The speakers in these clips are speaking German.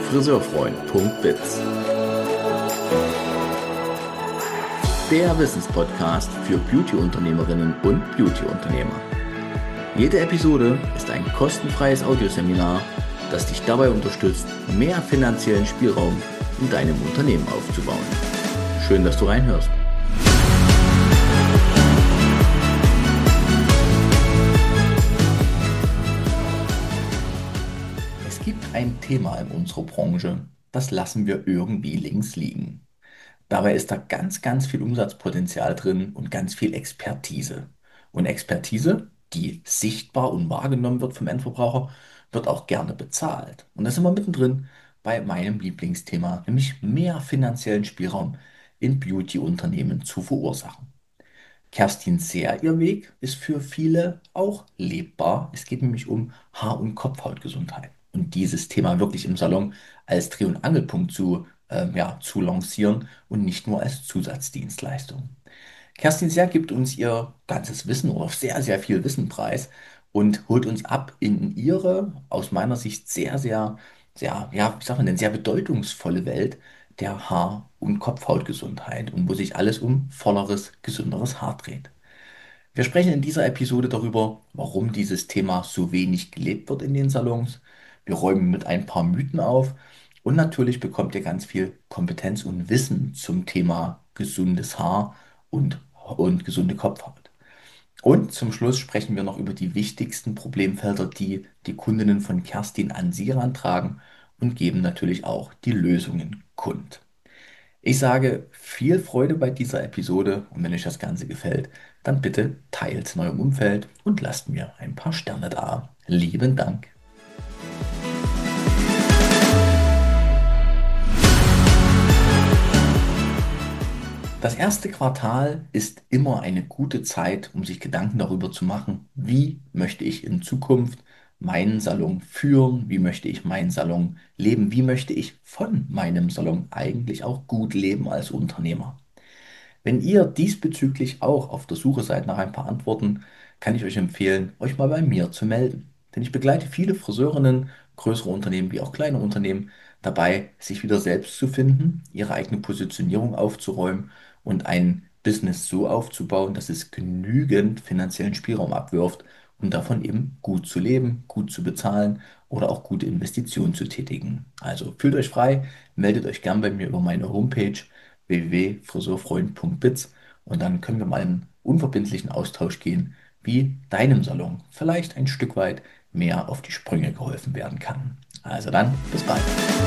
Friseurfreund.biz, der Wissenspodcast für Beauty-Unternehmerinnen und Beauty-Unternehmer. Jede Episode ist ein kostenfreies Audioseminar, das dich dabei unterstützt, mehr finanziellen Spielraum in deinem Unternehmen aufzubauen. Schön, dass du reinhörst. Es gibt ein Thema in unserer Branche, das lassen wir irgendwie links liegen. Dabei ist da ganz, ganz viel Umsatzpotenzial drin und ganz viel Expertise. Und Expertise, die sichtbar und wahrgenommen wird vom Endverbraucher, wird auch gerne bezahlt. Und da sind wir mittendrin bei meinem Lieblingsthema, nämlich mehr finanziellen Spielraum in Beauty-Unternehmen zu verursachen. Kerstin Sehr, ihr Weg ist für viele auch lebbar. Es geht nämlich um Haar- und Kopfhautgesundheit. Und dieses Thema wirklich im Salon als Dreh- und Angelpunkt zu lancieren und nicht nur als Zusatzdienstleistung. Kerstin Sehr gibt uns ihr ganzes Wissen oder sehr, sehr viel Wissen preis und holt uns ab in ihre, aus meiner Sicht wie sagt man denn, sehr bedeutungsvolle Welt der Haar- und Kopfhautgesundheit und wo sich alles um volleres, gesünderes Haar dreht. Wir sprechen in dieser Episode darüber, warum dieses Thema so wenig gelebt wird in den Salons. Wir räumen mit ein paar Mythen auf und natürlich bekommt ihr ganz viel Kompetenz und Wissen zum Thema gesundes Haar und gesunde Kopfhaut. Und zum Schluss sprechen wir noch über die wichtigsten Problemfelder, die die Kundinnen von Kerstin an sie herantragen und geben natürlich auch die Lösungen kund. Ich sage viel Freude bei dieser Episode und wenn euch das Ganze gefällt, dann bitte teilt es in eurem Umfeld und lasst mir ein paar Sterne da. Lieben Dank. Das erste Quartal ist immer eine gute Zeit, um sich Gedanken darüber zu machen, wie möchte ich in Zukunft meinen Salon führen, wie möchte ich meinen Salon leben, wie möchte ich von meinem Salon eigentlich auch gut leben als Unternehmer. Wenn ihr diesbezüglich auch auf der Suche seid nach ein paar Antworten, kann ich euch empfehlen, euch mal bei mir zu melden. Denn ich begleite viele Friseurinnen, größere Unternehmen wie auch kleine Unternehmen, dabei, sich wieder selbst zu finden, ihre eigene Positionierung aufzuräumen und ein Business so aufzubauen, dass es genügend finanziellen Spielraum abwirft, um davon eben gut zu leben, gut zu bezahlen oder auch gute Investitionen zu tätigen. Also fühlt euch frei, meldet euch gern bei mir über meine Homepage www.friseurfreund.biz und dann können wir mal in einen unverbindlichen Austausch gehen, wie deinem Salon vielleicht ein Stück weit mehr auf die Sprünge geholfen werden kann. Also dann, bis bald.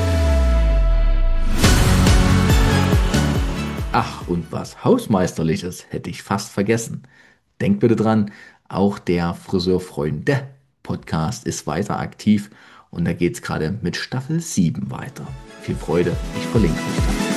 Ach, und was Hausmeisterliches hätte ich fast vergessen. Denkt bitte dran, auch der Friseurfreunde-Podcast ist weiter aktiv und da geht es gerade mit Staffel 7 weiter. Viel Freude, ich verlinke euch da.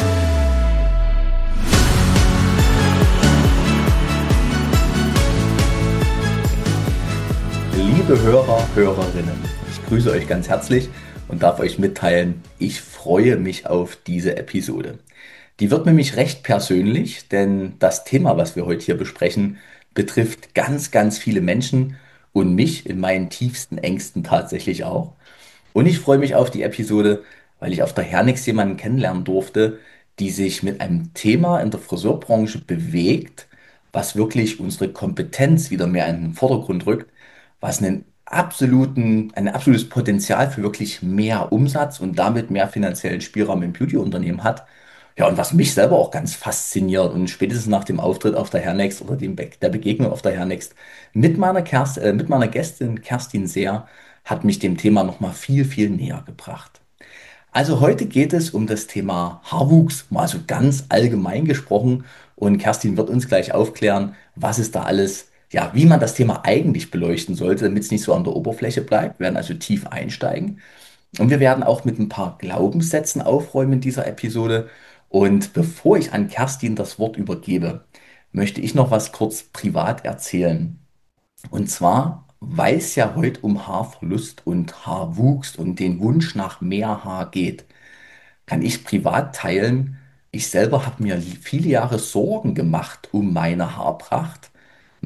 Liebe Hörer, Hörerinnen, ich grüße euch ganz herzlich und darf euch mitteilen, ich freue mich auf diese Episode. Die wird nämlich recht persönlich, denn das Thema, was wir heute hier besprechen, betrifft ganz, ganz viele Menschen und mich in meinen tiefsten Ängsten tatsächlich auch. Und ich freue mich auf die Episode, weil ich auf der Hernix jemanden kennenlernen durfte, die sich mit einem Thema in der Friseurbranche bewegt, was wirklich unsere Kompetenz wieder mehr in den Vordergrund rückt, was ein absolutes Potenzial für wirklich mehr Umsatz und damit mehr finanziellen Spielraum im Beauty-Unternehmen hat. Ja, und was mich selber auch ganz fasziniert und spätestens nach dem Auftritt auf der Hernext oder der Begegnung auf der Hernext mit meiner Gästin Kerstin Sehr hat mich dem Thema nochmal viel, viel näher gebracht. Also heute geht es um das Thema Haarwuchs, mal so ganz allgemein gesprochen. Und Kerstin wird uns gleich aufklären, was es da alles, ja, wie man das Thema eigentlich beleuchten sollte, damit es nicht so an der Oberfläche bleibt. Wir werden also tief einsteigen. Und wir werden auch mit ein paar Glaubenssätzen aufräumen in dieser Episode. Und bevor ich an Kerstin das Wort übergebe, möchte ich noch was kurz privat erzählen. Und zwar, weil es ja heute um Haarverlust und Haarwuchs und den Wunsch nach mehr Haar geht, kann ich privat teilen. Ich selber habe mir viele Jahre Sorgen gemacht um meine Haarpracht.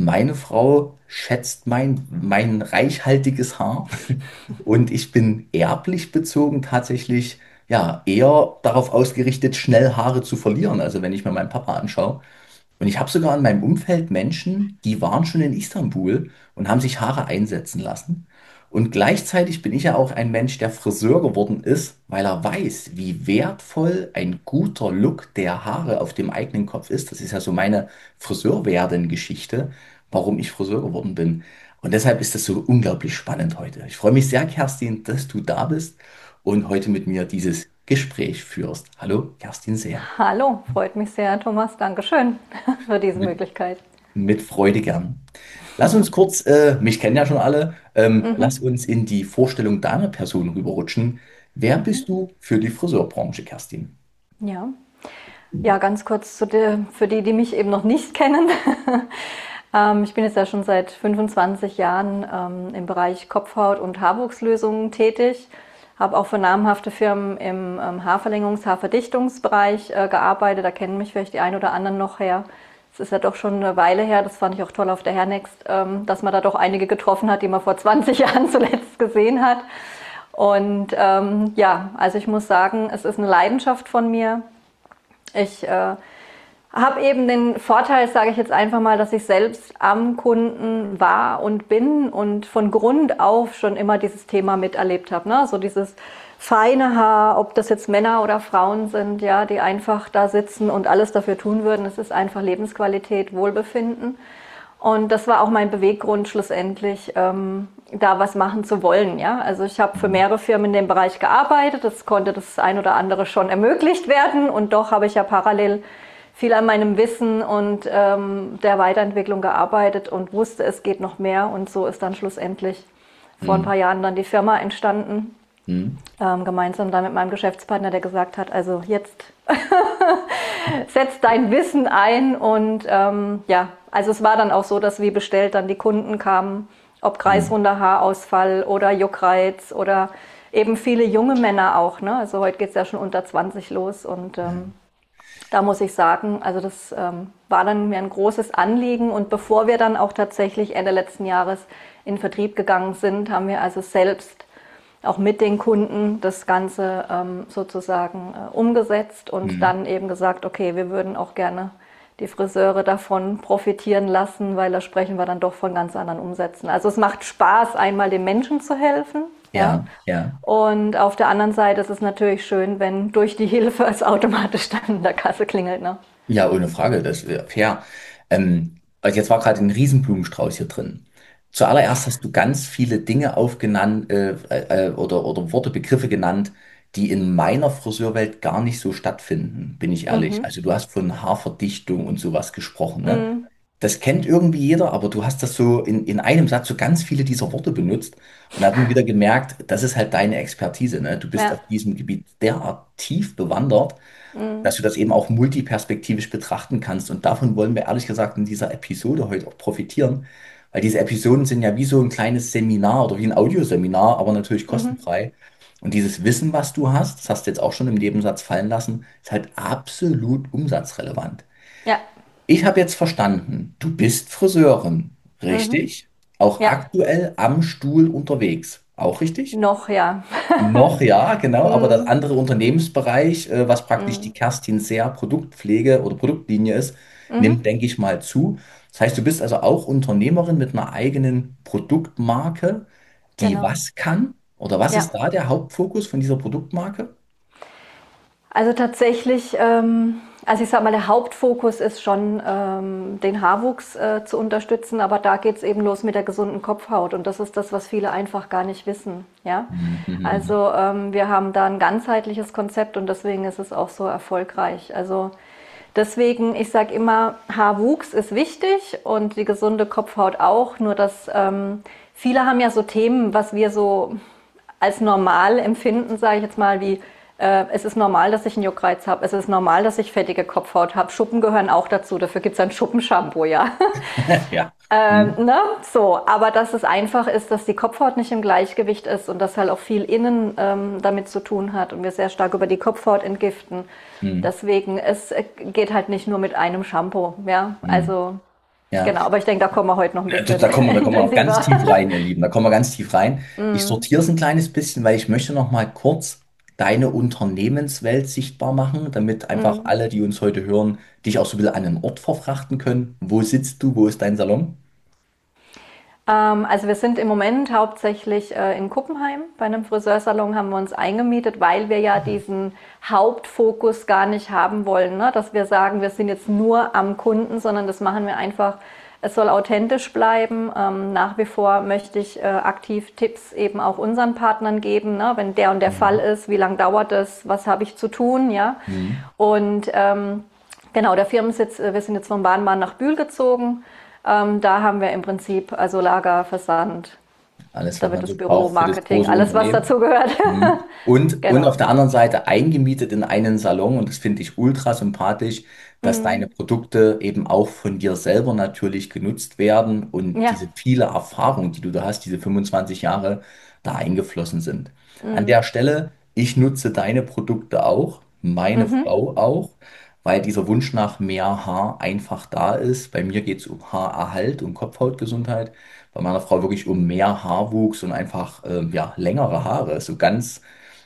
Meine Frau schätzt mein reichhaltiges Haar und ich bin erblich bezogen tatsächlich ja eher darauf ausgerichtet, schnell Haare zu verlieren. Also wenn ich mir meinen Papa anschaue. Und ich habe sogar in meinem Umfeld Menschen, die waren schon in Istanbul und haben sich Haare einsetzen lassen. Und gleichzeitig bin ich ja auch ein Mensch, der Friseur geworden ist, weil er weiß, wie wertvoll ein guter Look der Haare auf dem eigenen Kopf ist. Das ist ja so meine Friseurwerden-Geschichte, warum ich Friseur geworden bin. Und deshalb ist das so unglaublich spannend heute. Ich freue mich sehr, Kerstin, dass du da bist und heute mit mir dieses Gespräch führst. Hallo, Kerstin Seher. Hallo, freut mich sehr, Thomas. Dankeschön für diese Möglichkeit. Mit Freude gern. Lass uns kurz, mich kennen ja schon alle, lass Mhm, uns in die Vorstellung deiner Person rüberrutschen. Wer mhm. bist du für die Friseurbranche, Kerstin? Ja. Ja, ganz kurz für die, die mich eben noch nicht kennen. Ich bin jetzt ja schon seit 25 Jahren im Bereich Kopfhaut- und Haarwuchslösungen tätig. Habe auch für namhafte Firmen im Haarverdichtungsbereich gearbeitet. Da kennen mich vielleicht die ein oder anderen noch her. Es ist ja doch schon eine Weile her, das fand ich auch toll auf der Hairnext, dass man da doch einige getroffen hat, die man vor 20 Jahren zuletzt gesehen hat. Und ja, also ich muss sagen, es ist eine Leidenschaft von mir. Ich habe eben den Vorteil, sage ich jetzt einfach mal, dass ich selbst am Kunden war und bin und von Grund auf schon immer dieses Thema miterlebt habe. Ne? So dieses feine Haar, ob das jetzt Männer oder Frauen sind, ja, die einfach da sitzen und alles dafür tun würden. Es ist einfach Lebensqualität, Wohlbefinden. Und das war auch mein Beweggrund schlussendlich, da was machen zu wollen. Ja? Also ich habe für mehrere Firmen in dem Bereich gearbeitet. Das konnte das ein oder andere schon ermöglicht werden. Und doch habe ich ja parallel viel an meinem Wissen und der Weiterentwicklung gearbeitet und wusste, es geht noch mehr. Und so ist dann schlussendlich vor ein Hm, paar Jahren dann die Firma entstanden. hm, Gemeinsam da mit meinem Geschäftspartner, der gesagt hat, also jetzt setz dein Wissen ein und ja, also es war dann auch so, dass wie bestellt dann die Kunden kamen, ob hm, kreisrunder Haarausfall oder Juckreiz oder eben viele junge Männer auch, ne? Also heute geht's ja schon unter 20 los und hm, da muss ich sagen, also das war dann mir ein großes Anliegen und bevor wir dann auch tatsächlich Ende letzten Jahres in Vertrieb gegangen sind, haben wir also selbst auch mit den Kunden das Ganze sozusagen umgesetzt und hm. dann eben gesagt, okay, wir würden auch gerne die Friseure davon profitieren lassen, weil da sprechen wir dann doch von ganz anderen Umsätzen. Also es macht Spaß, einmal den Menschen zu helfen, ja. Ja, ja. Und auf der anderen Seite ist es natürlich schön, wenn durch die Hilfe es automatisch dann in der Kasse klingelt, ne? Ja, ohne Frage, das wäre fair. Also jetzt war gerade ein Riesenblumenstrauß hier drin. Zuallererst hast du ganz viele Dinge aufgenannt oder Worte, Begriffe genannt, die in meiner Friseurwelt gar nicht so stattfinden, bin ich ehrlich. Mhm. Also du hast von Haarverdichtung und sowas gesprochen, ne? Mhm. Das kennt irgendwie jeder, aber du hast das so in einem Satz so ganz viele dieser Worte benutzt und haben wieder gemerkt, das ist halt deine Expertise, ne? Du bist Ja. auf diesem Gebiet derart tief bewandert, Mhm. dass du das eben auch multiperspektivisch betrachten kannst. Und davon wollen wir ehrlich gesagt in dieser Episode heute auch profitieren, weil diese Episoden sind ja wie so ein kleines Seminar oder wie ein Audioseminar, aber natürlich Mhm. kostenfrei. Und dieses Wissen, was du hast, das hast du jetzt auch schon im Nebensatz fallen lassen, ist halt absolut umsatzrelevant. Ja. Ich habe jetzt verstanden, du bist Friseurin, Mhm. richtig? Auch Ja. aktuell am Stuhl unterwegs, auch richtig? Noch, ja. Noch ja, genau, aber das Mhm. andere Unternehmensbereich, was praktisch die Mhm. Kerstin Seer Produktpflege oder Produktlinie ist, nimmt, Mhm. denke ich mal, zu. Das heißt, du bist also auch Unternehmerin mit einer eigenen Produktmarke, die Genau. was kann? Oder was Ja. ist da der Hauptfokus von dieser Produktmarke? Also tatsächlich, also ich sag mal, der Hauptfokus ist schon, den Haarwuchs zu unterstützen, aber da geht's eben los mit der gesunden Kopfhaut und das ist das, was viele einfach gar nicht wissen. Ja? Mhm. Also wir haben da ein ganzheitliches Konzept und deswegen ist es auch so erfolgreich. Also deswegen, ich sage immer, Haarwuchs ist wichtig und die gesunde Kopfhaut auch, nur dass viele haben ja so Themen, was wir so als normal empfinden, sage ich jetzt mal, wie es ist normal, dass ich einen Juckreiz habe, es ist normal, dass ich fettige Kopfhaut habe. Schuppen gehören auch dazu, dafür gibt es ein Schuppenshampoo, ja. Ja. Mhm. Ne? So, aber dass es einfach ist, dass die Kopfhaut nicht im Gleichgewicht ist und das halt auch viel innen damit zu tun hat und wir sehr stark über die Kopfhaut entgiften. Mhm. Deswegen, es geht halt nicht nur mit einem Shampoo, ja. Mhm. Also Ja, Genau, aber ich denke, da kommen wir heute noch ein bisschen da kommen wir noch ganz intensiver. tief rein, ihr Lieben. Da kommen wir ganz tief rein. Ich Mm, sortiere es ein kleines bisschen, weil ich möchte noch mal kurz deine Unternehmenswelt sichtbar machen, damit einfach mm. alle, die uns heute hören, dich auch so ein bisschen an einen Ort verfrachten können. Wo sitzt du? Wo ist dein Salon? Also wir sind im Moment hauptsächlich in Kuppenheim. Bei einem Friseursalon haben wir uns eingemietet, weil wir ja diesen Hauptfokus gar nicht haben wollen, ne? Dass wir sagen, wir sind jetzt nur am Kunden, sondern das machen wir einfach. Es soll authentisch bleiben. Nach wie vor möchte ich aktiv Tipps eben auch unseren Partnern geben, ne? Wenn der und der Fall Mhm. ist, wie lange dauert es, was habe ich zu tun, ja? Mhm. Und genau, der Firmensitz, wir sind jetzt vom Bahnbahn nach Bühl gezogen. Da haben wir im Prinzip also Lager, Versand, Alles, da was wird man das so Büro, braucht für das Marketing, große alles was Unternehmen. dazu gehört. Mhm. Und auf Genau. der anderen Seite eingemietet in einen Salon, und das finde ich ultra sympathisch, dass deine Mm, Produkte eben auch von dir selber natürlich genutzt werden und ja. diese viele Erfahrung, die du da hast, diese 25 Jahre, da eingeflossen sind. An Mm, der Stelle, ich nutze deine Produkte auch, meine mhm. Frau auch, weil dieser Wunsch nach mehr Haar einfach da ist. Bei mir geht es um Haarerhalt und Kopfhautgesundheit, bei meiner Frau wirklich um mehr Haarwuchs und einfach ja, längere Haare. So ganz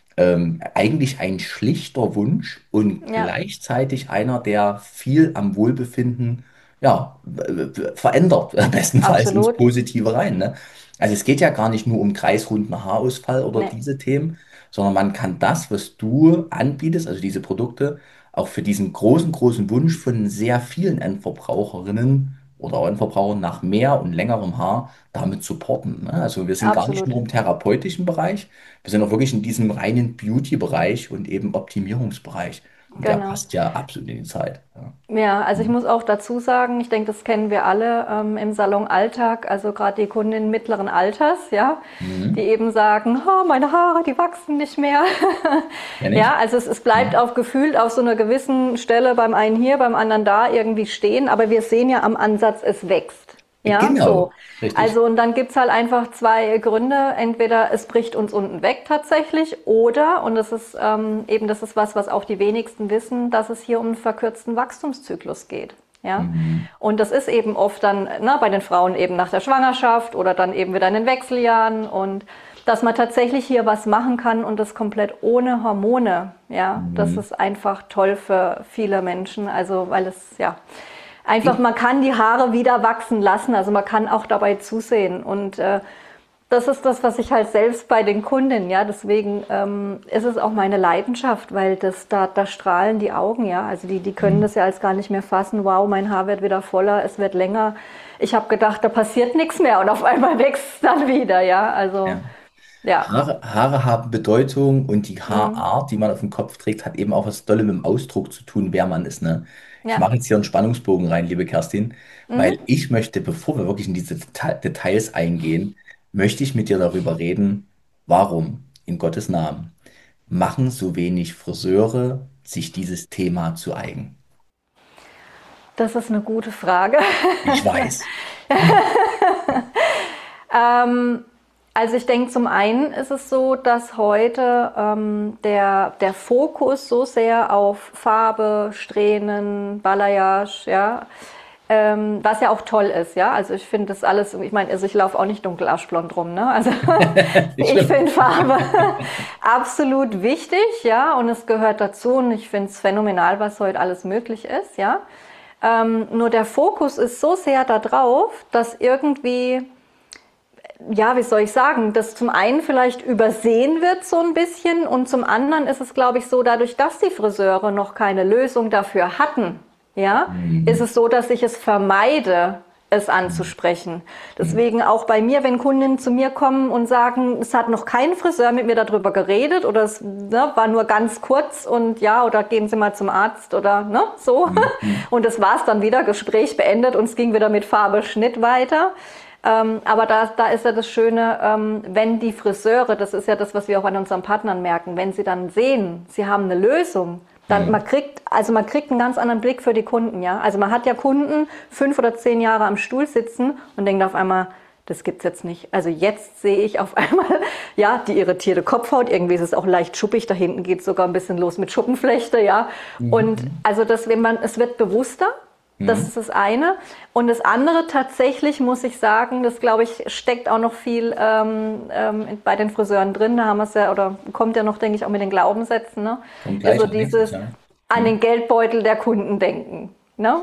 eigentlich ein schlichter Wunsch und Ja, gleichzeitig einer, der viel am Wohlbefinden ja, verändert, bestenfalls ins absolut. Positive rein. Ne? Also es geht ja gar nicht nur um kreisrunden Haarausfall oder Nee, diese Themen, sondern man kann das, was du anbietest, also diese Produkte, auch für diesen großen Wunsch von sehr vielen Endverbraucherinnen oder auch Endverbrauchern nach mehr und längerem Haar damit supporten. Ne? Also wir sind gar nicht absolut. nur im therapeutischen Bereich, wir sind auch wirklich in diesem reinen Beauty-Bereich und eben Optimierungsbereich. Und der Genau. passt ja absolut in die Zeit. Ja. Ja, also ich Mhm. muss auch dazu sagen, ich denke, das kennen wir alle im Salonalltag, also gerade die Kundinnen mittleren Alters, ja, die Mhm. eben sagen, oh, meine Haare, die wachsen nicht mehr. Kenn Ja, ich. also es bleibt Mhm. auf gefühlt auf so einer gewissen Stelle beim einen hier, beim anderen da irgendwie stehen, aber wir sehen ja am Ansatz, es wächst. Ja, so. Genau, richtig. Also und dann gibt's halt einfach zwei Gründe. Entweder es bricht uns unten weg tatsächlich oder, und das ist eben das ist was, was auch die wenigsten wissen, dass es hier um einen verkürzten Wachstumszyklus geht. Ja, Mhm. und das ist eben oft dann bei den Frauen eben nach der Schwangerschaft oder dann eben wieder in den Wechseljahren und dass man tatsächlich hier was machen kann und das komplett ohne Hormone. Ja, das Mhm. ist einfach toll für viele Menschen. Also weil es ja einfach, Ich, man kann die Haare wieder wachsen lassen, also man kann auch dabei zusehen und das ist das, was ich halt selbst bei den Kunden, ja, deswegen ist es auch meine Leidenschaft, weil da strahlen die Augen, ja, also die können mhm. das ja als gar nicht mehr fassen, wow, mein Haar wird wieder voller, es wird länger. Ich habe gedacht, da passiert nichts mehr und auf einmal wächst es dann wieder, ja, also Ja. ja, Haare haben Bedeutung und die mm, Haarart, die man auf dem Kopf trägt, hat eben auch was Dolle mit dem Ausdruck zu tun, wer man ist, ne? Ich ja, mache jetzt hier einen Spannungsbogen rein, liebe Kerstin, weil mhm. ich möchte, bevor wir wirklich in diese Details eingehen, möchte ich mit dir darüber reden, warum, in Gottes Namen, machen so wenig Friseure sich dieses Thema zu eigen? Das ist eine gute Frage. Ich weiß. Ähm, also ich denke, zum einen ist es so, dass heute der Fokus so sehr auf Farbe, Strähnen, Balayage, ja, was ja auch toll ist, ja. Also ich finde das alles, ich meine, also ich laufe auch nicht dunkel aschblond rum, ne? Also Nicht ich schlimm. finde Farbe absolut wichtig, ja, und es gehört dazu und ich finde es phänomenal, was heute alles möglich ist, ja. Nur der Fokus ist so sehr darauf, dass irgendwie ja, wie soll ich sagen, das zum einen vielleicht übersehen wird so ein bisschen und zum anderen ist es, glaube ich, so, dadurch, dass die Friseure noch keine Lösung dafür hatten, ja, ist Mhm. es so, dass ich es vermeide, es Mhm. anzusprechen. Mhm. Deswegen auch bei mir, wenn Kundinnen zu mir kommen und sagen, es hat noch kein Friseur mit mir darüber geredet oder es war nur ganz kurz und ja, oder gehen Sie mal zum Arzt oder ne, so. Mhm. Und das war's dann wieder, Gespräch beendet und es ging wieder mit Farbe Schnitt weiter. Aber da ist ja das Schöne, wenn die Friseure, das ist ja das, was wir auch an unseren Partnern merken, wenn sie dann sehen, sie haben eine Lösung, dann Mhm. man kriegt einen ganz anderen Blick für die Kunden, ja. Also man hat ja Kunden 5 oder 10 Jahre am Stuhl sitzen und denkt auf einmal, das gibt's jetzt nicht. Also jetzt sehe ich auf einmal, ja, die irritierte Kopfhaut. Irgendwie ist es auch leicht schuppig. Da hinten geht es sogar ein bisschen los mit Schuppenflechte, ja. Und Mhm. also es wird bewusster. Das Mhm. ist das eine. Und das andere tatsächlich, muss ich sagen, das glaube ich, steckt auch noch viel bei den Friseuren drin. Da haben wir es ja, oder kommt ja noch, denke ich, auch mit den Glaubenssätzen, ne? Kommt Ist gleich so als nächstes, dieses ja. an den Mhm. Geldbeutel der Kunden denken. Ne?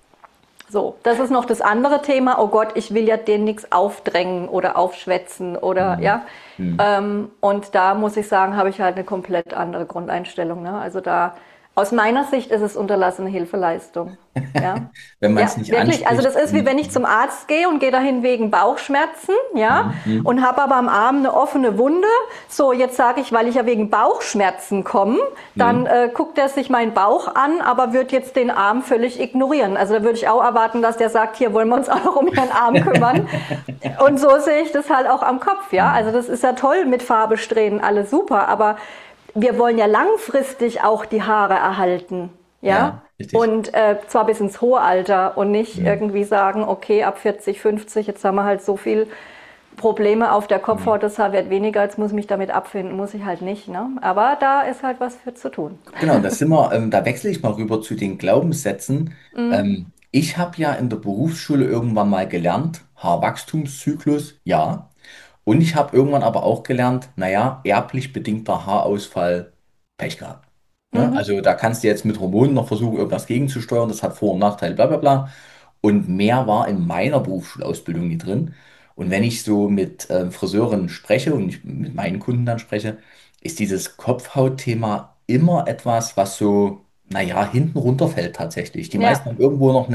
So, das ist noch das andere Thema. Oh Gott, ich will ja denen nichts aufdrängen oder aufschwätzen oder Mhm. ja. Mhm. Und da muss ich sagen, habe ich halt eine komplett andere Grundeinstellung. Ne? Also da, aus meiner Sicht ist es unterlassene Hilfeleistung. Ja. Wenn man Ja, es nicht wirklich. Also anspricht. das ist wie wenn ich zum Arzt gehe und gehe dahin wegen Bauchschmerzen, ja, Mhm. Mhm. und habe aber am Arm eine offene Wunde. So, jetzt sage ich, weil ich ja wegen Bauchschmerzen komme, dann Mhm. guckt er sich meinen Bauch an, aber wird jetzt den Arm völlig ignorieren. Also da würde ich auch erwarten, dass der sagt, hier wollen wir uns auch noch um Ihren Arm kümmern. Und so sehe ich das halt auch am Kopf, ja. Also Mhm. das ist ja toll mit Farbe strähnen, alles super, aber wir wollen ja langfristig auch die Haare erhalten, ja. Ja, richtig. Und zwar bis ins hohe Alter und nicht Mhm. irgendwie sagen, okay, ab 40, 50, jetzt haben wir halt so viel Probleme auf der Mhm. Kopfhaut, das Haar wird weniger, jetzt muss ich mich damit abfinden, muss ich halt nicht, ne? Aber da ist halt was für zu tun. Genau, da sind wir, da wechsle ich mal rüber zu den Glaubenssätzen. Ich habe ja in der Berufsschule irgendwann mal gelernt, Haarwachstumszyklus, ja. Und ich habe irgendwann aber auch gelernt, naja, erblich bedingter Haarausfall, Pech gehabt. Ne? Mhm. Also da kannst du jetzt mit Hormonen noch versuchen, irgendwas gegenzusteuern, das hat Vor- und Nachteile, bla bla bla. Und mehr war in meiner Berufsschulausbildung nie drin. Und wenn ich so mit Friseuren spreche und ich mit meinen Kunden dann spreche, ist dieses Kopfhautthema immer etwas, was so, naja, hinten runterfällt tatsächlich. Die Ja. meisten haben irgendwo noch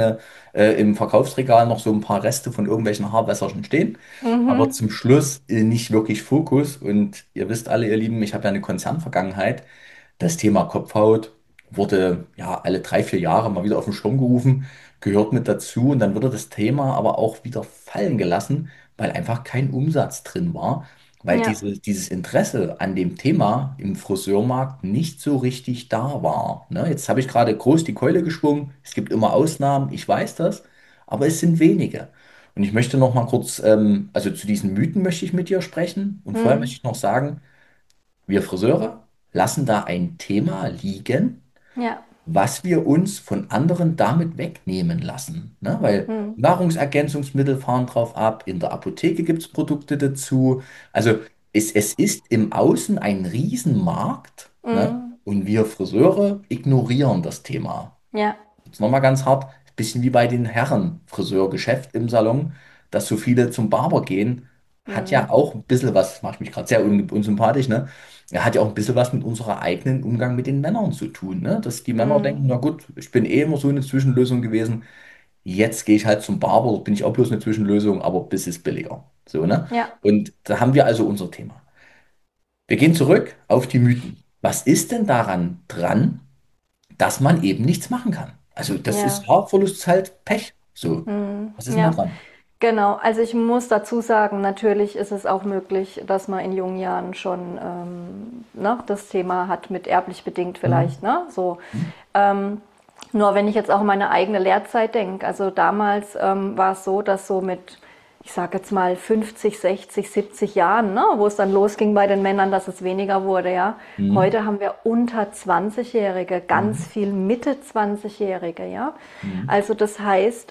im Verkaufsregal noch so ein paar Reste von irgendwelchen Haarwässerchen stehen, aber Mhm. zum Schluss nicht wirklich Fokus. Und ihr wisst alle, ihr Lieben, ich habe ja eine Konzernvergangenheit. Das Thema Kopfhaut wurde ja alle 3, 4 Jahre mal wieder auf den Schirm gerufen, gehört mit dazu und dann wurde das Thema aber auch wieder fallen gelassen, weil einfach kein Umsatz drin war, weil Ja. dieses Interesse an dem Thema im Friseurmarkt nicht so richtig da war. Ne? Jetzt habe ich gerade groß die Keule geschwungen, es gibt immer Ausnahmen, ich weiß das, aber es sind wenige. Und ich möchte noch mal kurz, also zu diesen Mythen möchte ich mit dir sprechen und vorher möchte Mhm. ich noch sagen, wir Friseure lassen da ein Thema liegen, Ja. was wir uns von anderen damit wegnehmen lassen. Ne? Weil Mhm. Nahrungsergänzungsmittel fahren drauf ab, in der Apotheke gibt es Produkte dazu. Also es ist im Außen ein Riesenmarkt, ne? Mhm. Und wir Friseure ignorieren das Thema. Ja. Jetzt nochmal ganz hart, bisschen wie bei den Herren Friseurgeschäft im Salon, dass so viele zum Barber gehen, hat ja Mhm. auch ein bisschen was, macht mich gerade sehr unsympathisch, ne? Er hat ja auch ein bisschen was mit unserer eigenen Umgang mit den Männern zu tun, ne? Dass die Männer denken, Mhm. na gut, ich bin eh immer so eine Zwischenlösung gewesen, jetzt gehe ich halt zum Barber, dort bin ich auch bloß eine Zwischenlösung, aber bis ist billiger. So, ne? Ja. Und da haben wir also unser Thema. Wir gehen zurück auf die Mythen. Was ist denn daran dran, dass man eben nichts machen kann? Also das ist Ja. Haarverlust ist halt Pech. So, Mhm. was ist denn da Ja. dran? Genau, also ich muss dazu sagen, natürlich ist es auch möglich, dass man in jungen Jahren schon ne, das Thema hat mit erblich bedingt Mhm. vielleicht, ne? So. Mhm. Ähm, nur wenn ich jetzt auch an meine eigene Lehrzeit denke, also damals war es so, dass so mit, ich sage jetzt mal 50, 60, 70 Jahren, ne, wo es dann losging bei den Männern, dass es weniger wurde, ja. Mhm. Heute haben wir unter 20-Jährige, ganz Mhm. viel Mitte 20-Jährige, ja. Mhm. Also das heißt,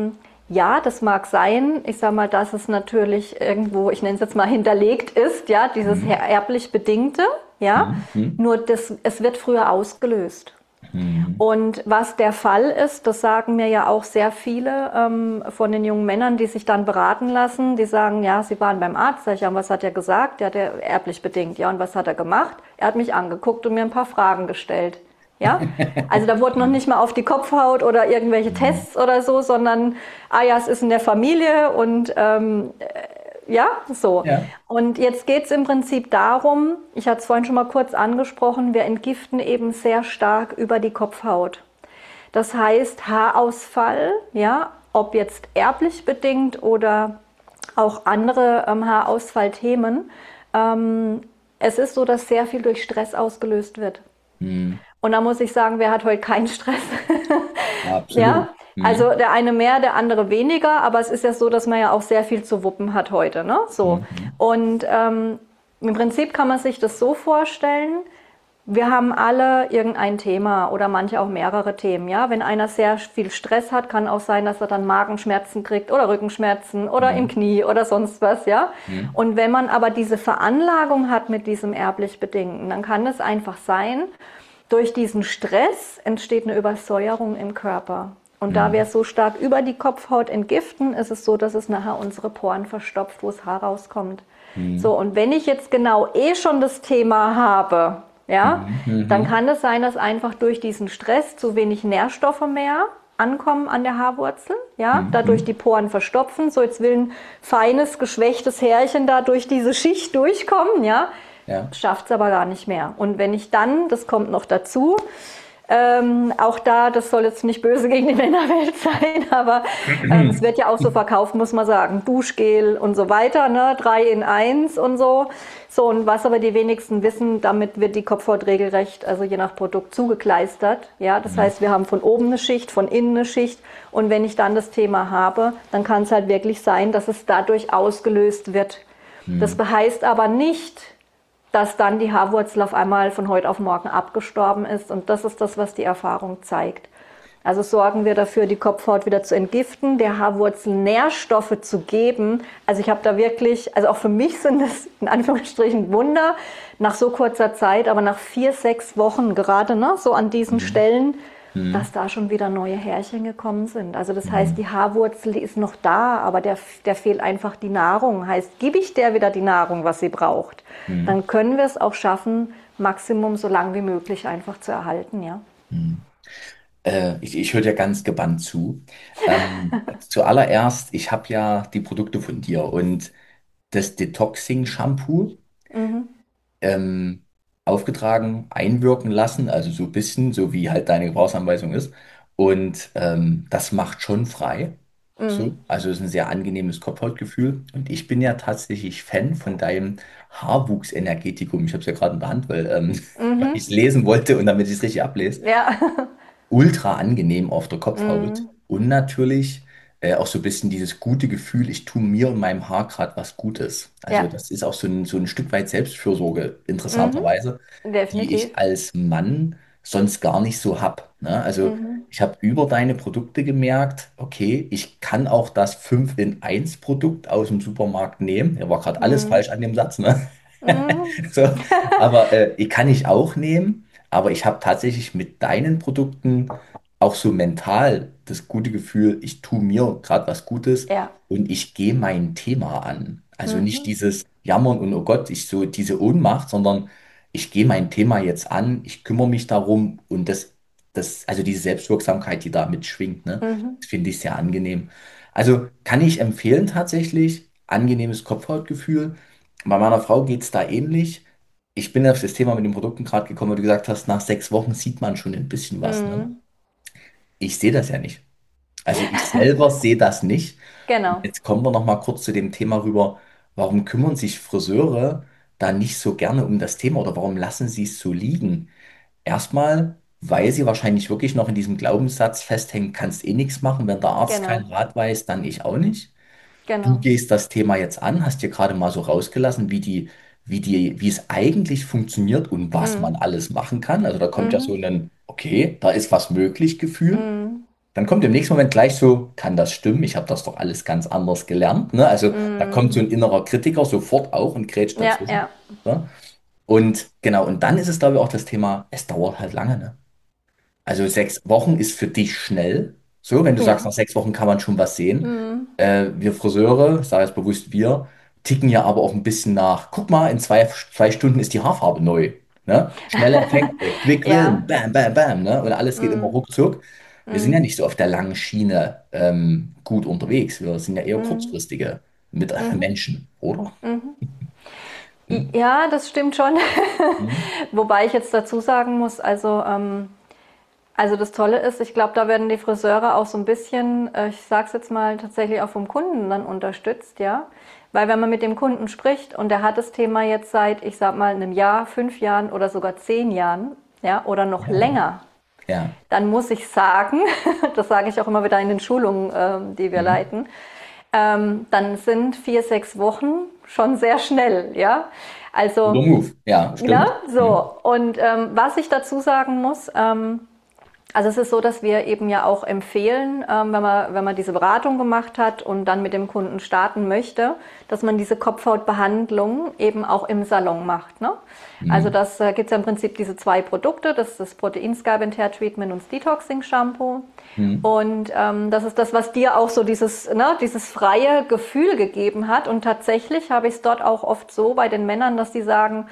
ja, das mag sein. Ich sage mal, dass es natürlich irgendwo, ich nenne es jetzt mal hinterlegt ist, ja, dieses Mhm. erblich Bedingte, ja. Mhm. Mhm. Nur es wird früher ausgelöst. Mhm. Und was der Fall ist, das sagen mir ja auch sehr viele von den jungen Männern, die sich dann beraten lassen, die sagen, ja, sie waren beim Arzt, sag ich, ja, und was hat er gesagt? Ja, der erblich bedingt. Ja, und was hat er gemacht? Er hat mich angeguckt und mir ein paar Fragen gestellt. Ja, also da wurde noch nicht mal auf die Kopfhaut oder irgendwelche Mhm. Tests oder so, sondern, ah ja, es ist in der Familie und ja, so. Ja. Und jetzt geht es im Prinzip darum, ich hatte es vorhin schon mal kurz angesprochen, wir entgiften eben sehr stark über die Kopfhaut. Das heißt, Haarausfall, ja, ob jetzt erblich bedingt oder auch andere Haarausfallthemen, es ist so, dass sehr viel durch Stress ausgelöst wird. Mhm. Und da muss ich sagen, wer hat heute keinen Stress? Absolut. Ja, also Mhm. der eine mehr, der andere weniger, aber es ist ja so, dass man ja auch sehr viel zu wuppen hat heute, ne? So. Mhm. Und im Prinzip kann man sich das so vorstellen, Wir haben alle irgendein Thema oder manche auch mehrere Themen, ja. Wenn einer sehr viel Stress hat, kann auch sein, dass er dann Magenschmerzen kriegt oder Rückenschmerzen oder im Mhm. Knie oder sonst was, ja. Mhm. Und wenn man aber diese Veranlagung hat mit diesem erblich Bedingten, dann kann es einfach sein, durch diesen Stress entsteht eine Übersäuerung im Körper. Und da wir Mhm. so stark über die Kopfhaut entgiften, ist es so, dass es nachher unsere Poren verstopft, wo das Haar rauskommt. So, Mhm. und wenn ich jetzt genau schon das Thema habe, ja, Mhm. dann Mhm. kann es sein, dass einfach durch diesen Stress zu wenig Nährstoffe mehr ankommen an der Haarwurzel, ja, dadurch die Mhm. Poren verstopfen. So, jetzt will ein feines, geschwächtes Härchen da durch diese Schicht durchkommen, ja, Ja. schafft es aber gar nicht mehr. Und wenn ich dann, das kommt noch dazu, auch da, das soll jetzt nicht böse gegen die Männerwelt sein, aber es wird ja auch so verkauft, muss man sagen, Duschgel und so weiter, ne, 3 in eins und so. So, und was aber die wenigsten wissen, damit wird die Kopfhaut regelrecht, also je nach Produkt, zugekleistert. Ja, das Mhm. heißt, wir haben von oben eine Schicht, von innen eine Schicht. Und wenn ich dann das Thema habe, dann kann es halt wirklich sein, dass es dadurch ausgelöst wird. Das Mhm. heißt aber nicht, dass dann die Haarwurzel auf einmal von heute auf morgen abgestorben ist. Und das ist das, was die Erfahrung zeigt. Also sorgen wir dafür, die Kopfhaut wieder zu entgiften, der Haarwurzel Nährstoffe zu geben. Also ich habe da wirklich, also auch für mich sind das in Anführungsstrichen Wunder, nach so kurzer Zeit, aber nach 4, 6 Wochen gerade, ne, so an diesen Mhm. Stellen, dass Mhm. da schon wieder neue Härchen gekommen sind. Also das heißt, Mhm. die Haarwurzel, die ist noch da, aber der fehlt einfach die Nahrung. Heißt, gebe ich der wieder die Nahrung, was sie braucht, Mhm. dann können wir es auch schaffen, Maximum so lang wie möglich einfach zu erhalten, ja. Mhm. Ich höre dir ganz gebannt zu. Zuallererst, ich habe ja die Produkte von dir und das Detoxing-Shampoo Mhm. ähm, aufgetragen, einwirken lassen, also so ein bisschen, so wie halt deine Gebrauchsanweisung ist. Und das macht schon frei. So, Mhm. also es ist ein sehr angenehmes Kopfhautgefühl. Und ich bin ja tatsächlich Fan von deinem Haarwuchsenergetikum. Ich habe es ja gerade in der Hand, weil ich es lesen wollte und damit ich es richtig ablese. Ja. Ultra angenehm auf der Kopfhaut Mhm. und natürlich auch so ein bisschen dieses gute Gefühl, ich tue mir und meinem Haar gerade was Gutes. Also Ja. das ist auch so ein Stück weit Selbstfürsorge, Mhm. interessanterweise, die Definitiv. ich als Mann sonst gar nicht so hab. Ne? Also Mhm. ich habe über deine Produkte gemerkt, okay, ich kann auch das 5 in eins Produkt aus dem Supermarkt nehmen. Ja, war gerade alles falsch Mhm. an dem Satz, ne? Mhm. So, aber ich kann ich auch nehmen, aber ich habe tatsächlich mit deinen Produkten auch so mental das gute Gefühl, ich tue mir gerade was Gutes Ja. und ich gehe mein Thema an. Also nicht Mhm. dieses Jammern und oh Gott, ich so diese Ohnmacht, sondern ich gehe mein Thema jetzt an, ich kümmere mich darum und also diese Selbstwirksamkeit, die da mitschwingt, ne, Mhm. das finde ich sehr angenehm. Also kann ich empfehlen tatsächlich, angenehmes Kopfhautgefühl. Bei meiner Frau geht es da ähnlich. Ich bin auf das Thema mit den Produkten gerade gekommen, weil du gesagt hast, nach 6 Wochen sieht man schon ein bisschen was, ne? Mhm. Ich sehe das ja nicht. Also ich selber sehe das nicht. Und Genau. jetzt kommen wir noch mal kurz zu dem Thema rüber. Warum kümmern sich Friseure da nicht so gerne um das Thema oder warum lassen sie es so liegen? Erstmal, weil sie wahrscheinlich wirklich noch in diesem Glaubenssatz festhängen, kannst eh nichts machen. Wenn der Arzt keinen Genau. Rat weiß, dann ich auch nicht. Du Genau. gehst das Thema jetzt an, hast dir gerade mal so rausgelassen, wie es eigentlich funktioniert und was man Mhm. alles machen kann. Also da kommt ja so Mhm. ein, okay, da ist was möglich Gefühl. Mhm. Dann kommt im nächsten Moment gleich so, kann das stimmen? Ich habe das doch alles ganz anders gelernt. Ne? Also da kommt so Mhm. ein innerer Kritiker sofort auch und grätscht Ja, dazwischen. ja. Ne? Und genau, und dann ist es, glaube ich, auch das Thema, es dauert halt lange. Ne? Also 6 Wochen ist für dich schnell. So, wenn du sagst, Ja. nach 6 Wochen kann man schon was sehen. Mhm. Wir Friseure, ich sage jetzt bewusst wir, ticken ja aber auch ein bisschen nach. Guck mal, in zwei Stunden ist die Haarfarbe neu. Ne? Schnelle Effekte, Quick Win, Ja. bam, bam, bam. Ne? Und alles geht immer Mhm. ruckzuck. Wir sind ja Mhm. nicht so auf der langen Schiene gut unterwegs. Wir sind ja eher Mhm. kurzfristige mit Mhm. Menschen, oder? Mhm. Hm? Ja, das stimmt schon. Hm? Wobei ich jetzt dazu sagen muss, also das Tolle ist, ich glaube, da werden die Friseure auch so ein bisschen, ich sage es jetzt mal, tatsächlich auch vom Kunden dann unterstützt, ja. Weil wenn man mit dem Kunden spricht und der hat das Thema jetzt seit, ich sag mal, einem Jahr, 5 Jahren oder sogar 10 Jahren, ja, oder noch Ja, länger, ja. dann muss ich sagen, das sage ich auch immer wieder in den Schulungen, die wir Hm? leiten, dann sind 4, 6 Wochen schon sehr schnell, ja. Also, Guter Move. Ja, ne, stimmt. so. Und was ich dazu sagen muss, also es ist so, dass wir eben ja auch empfehlen, wenn man diese Beratung gemacht hat und dann mit dem Kunden starten möchte, dass man diese Kopfhautbehandlung eben auch im Salon macht. Ne? Also Mhm. das gibt es ja im Prinzip diese 2 Produkte, das ist das Protein Scalp and Hair Treatment und das Detoxing Shampoo. Mhm. Und das ist das, was dir auch so dieses freie Gefühl gegeben hat. Und tatsächlich habe ich es dort auch oft so bei den Männern, dass die sagen,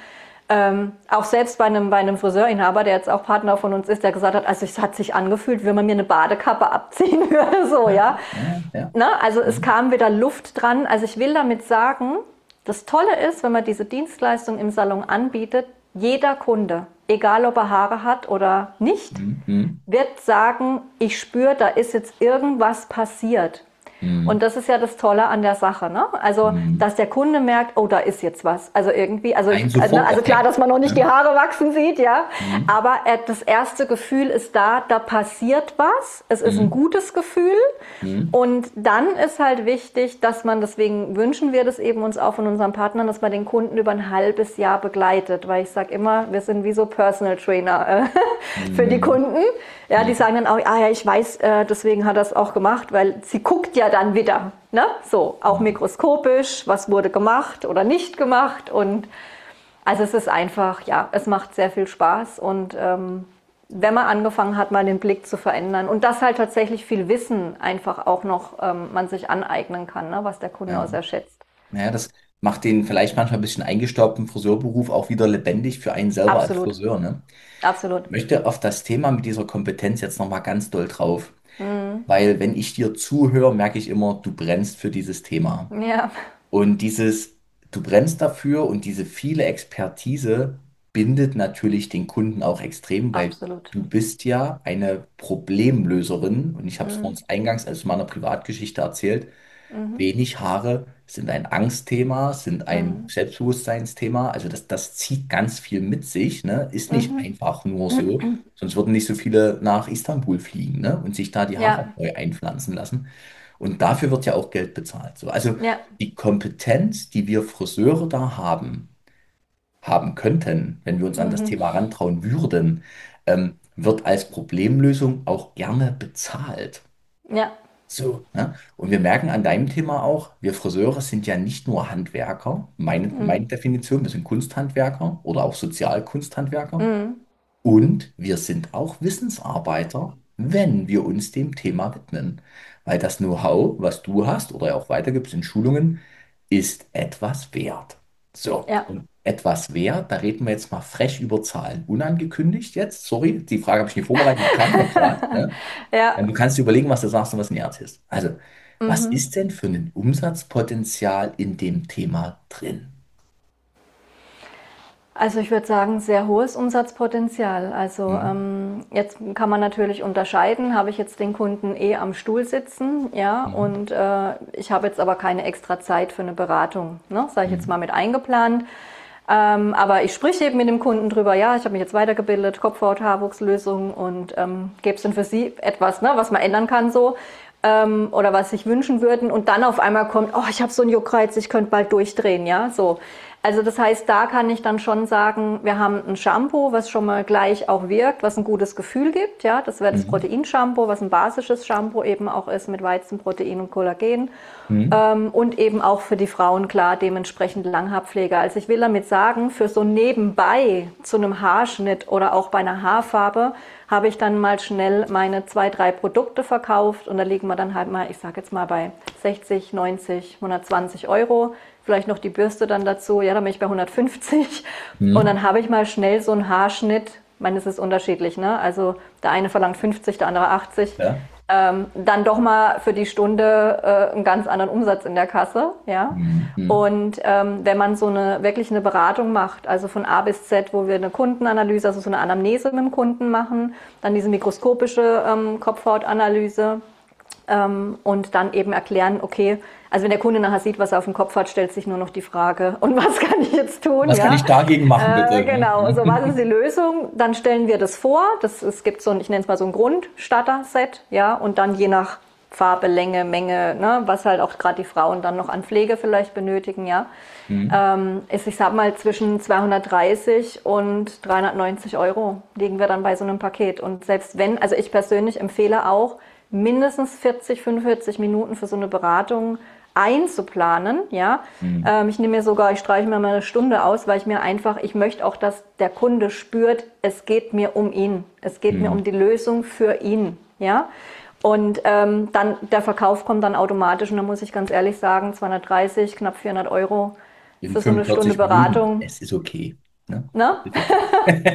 auch selbst bei einem Friseurinhaber, der jetzt auch Partner von uns ist, der gesagt hat, also es hat sich angefühlt, wenn man mir eine Badekappe abziehen würde, so, ja. Ja, ja. Ne? Also es Mhm. kam wieder Luft dran. Also ich will damit sagen, das Tolle ist, wenn man diese Dienstleistung im Salon anbietet, jeder Kunde, egal ob er Haare hat oder nicht, Mhm. Mhm. wird sagen, ich spüre, da ist jetzt irgendwas passiert. Und Mhm. das ist ja das Tolle an der Sache, ne? Also, Mhm. dass der Kunde merkt, oh, da ist jetzt was. Also irgendwie, Ein also klar, Soforteffekt. dass man noch nicht die Ne? Haare wachsen sieht, ja. Mhm. Aber das erste Gefühl ist da passiert was. Es ist ein Mhm. gutes Gefühl. Mhm. Und dann ist halt wichtig, dass man, deswegen wünschen wir das eben uns auch von unseren Partnern, dass man den Kunden über ein halbes Jahr begleitet. Weil ich sage immer, wir sind wie so Personal Trainer für die Mhm. Kunden. Ja, die sagen dann auch, ah ja, ich weiß, deswegen hat er es auch gemacht, weil sie guckt ja dann wieder, ne? So, auch Mhm. mikroskopisch, was wurde gemacht oder nicht gemacht. Und also es ist einfach, ja, es macht sehr viel Spaß. Und wenn man angefangen hat, mal den Blick zu verändern und das halt tatsächlich viel Wissen einfach auch noch man sich aneignen kann, ne? Was der Kunde auch Ja. sehr schätzt. Naja, das macht den vielleicht manchmal ein bisschen eingestaubten Friseurberuf auch wieder lebendig für einen selber als Absolut, Friseur, ne? absolut. Ich möchte auf das Thema mit dieser Kompetenz jetzt nochmal ganz doll drauf, Mhm. weil wenn ich dir zuhöre, merke ich immer, du brennst für dieses Thema. Ja, Und du brennst dafür und diese viele Expertise bindet natürlich den Kunden auch extrem, weil absolut. du bist ja eine Problemlöserin und ich habe es vor Mhm. uns eingangs als meiner Privatgeschichte erzählt. Mhm. Wenig Haare sind ein Angstthema, sind ein Mhm. Selbstbewusstseinsthema. Also das zieht ganz viel mit sich, ne? Ist nicht Mhm. einfach nur so, sonst würden nicht so viele nach Istanbul fliegen, ne? Und sich da die Haare Ja, neu einpflanzen lassen. Und dafür wird ja auch Geld bezahlt. So, also ja. die Kompetenz, die wir Friseure da haben könnten, wenn wir uns an das Mhm. Thema rantrauen würden, wird als Problemlösung auch gerne bezahlt. Ja. So, ne? Und wir merken an deinem Thema auch, wir Friseure sind ja nicht nur Handwerker, meine Mhm. Definition, wir sind Kunsthandwerker oder auch Sozialkunsthandwerker. Mhm. Und wir sind auch Wissensarbeiter, wenn wir uns dem Thema widmen. Weil das Know-how, was du hast oder auch weitergibst in Schulungen, ist etwas wert. So, Ja. und etwas wert, da reden wir jetzt mal frech über Zahlen. Unangekündigt jetzt, sorry, die Frage habe ich nicht vorbereitet, die kam mir gerade. Ne? Ja. Du kannst dir überlegen, was du sagst und was ein Herz ist. Also, was Mhm. ist denn für ein Umsatzpotenzial in dem Thema drin? Also ich würde sagen, sehr hohes Umsatzpotenzial. Also Hm, jetzt kann man natürlich unterscheiden, habe ich jetzt den Kunden am Stuhl sitzen, ja, hm, und ich habe jetzt aber keine extra Zeit für eine Beratung, ne, sage ich jetzt hm, mal mit eingeplant. Aber ich spreche eben mit dem Kunden drüber, ja, ich habe mich jetzt weitergebildet, Kopfhaut, Haarwuchslösungen und gäbe es denn für Sie etwas, ne, was man ändern kann so oder was sich wünschen würden und dann auf einmal kommt, oh, ich habe so einen Juckreiz, ich könnte bald durchdrehen, ja, so. Also das heißt, da kann ich dann schon sagen, wir haben ein Shampoo, was schon mal gleich auch wirkt, was ein gutes Gefühl gibt, ja, das wäre das hm, Protein-Shampoo, was ein basisches Shampoo eben auch ist mit Weizenprotein und Kollagen. hm, Und eben auch für die Frauen klar dementsprechend Langhaarpflege. Also ich will damit sagen, für so nebenbei zu einem Haarschnitt oder auch bei einer Haarfarbe habe ich dann mal schnell meine 2, 3 Produkte verkauft und da liegen wir dann halt mal, ich sage jetzt mal bei 60, 90, 120 Euro. Vielleicht noch die Bürste dann dazu, ja, dann bin ich bei 150 und hm. dann habe ich mal schnell so einen Haarschnitt. Ich meine, es ist unterschiedlich, ne? Also der eine verlangt 50, der andere 80 Ja. dann doch mal für die Stunde einen ganz anderen Umsatz in der Kasse, ja. Hm, hm, Und wenn man so wirklich eine Beratung macht, also von A bis Z, wo wir eine Kundenanalyse, also so eine Anamnese mit dem Kunden machen, dann diese mikroskopische Kopfhautanalyse und dann eben erklären, okay, also wenn der Kunde nachher sieht, was er auf dem Kopf hat, stellt sich nur noch die Frage, und was kann ich jetzt tun, Was kann ja? ich dagegen machen, bitte? Genau, so was ist die Ne? Lösung? Dann stellen wir das vor. Es gibt so ein, ich nenne es mal so ein Grundstarter-Set, ja, und dann je nach Farbe, Länge, Menge, ne, was halt auch gerade die Frauen dann noch an Pflege vielleicht benötigen, ja, Mhm. ist, ich sag mal, zwischen 230 und 390 € liegen wir dann bei so einem Paket. Und selbst wenn, also ich persönlich empfehle auch, mindestens 40, 45 Minuten für so eine Beratung einzuplanen, ja. Mhm. Ich nehme mir sogar, ich streiche mir mal eine Stunde aus, weil ich mir einfach, ich möchte auch, dass der Kunde spürt, es geht mir um ihn. Es geht mir um Mhm. die Lösung für ihn, ja. Und dann der Verkauf kommt dann automatisch und da muss ich ganz ehrlich sagen, 230, knapp 400 € In für so eine Stunde 45 Minuten, Beratung, es ist okay. Ne? ne? Ist okay.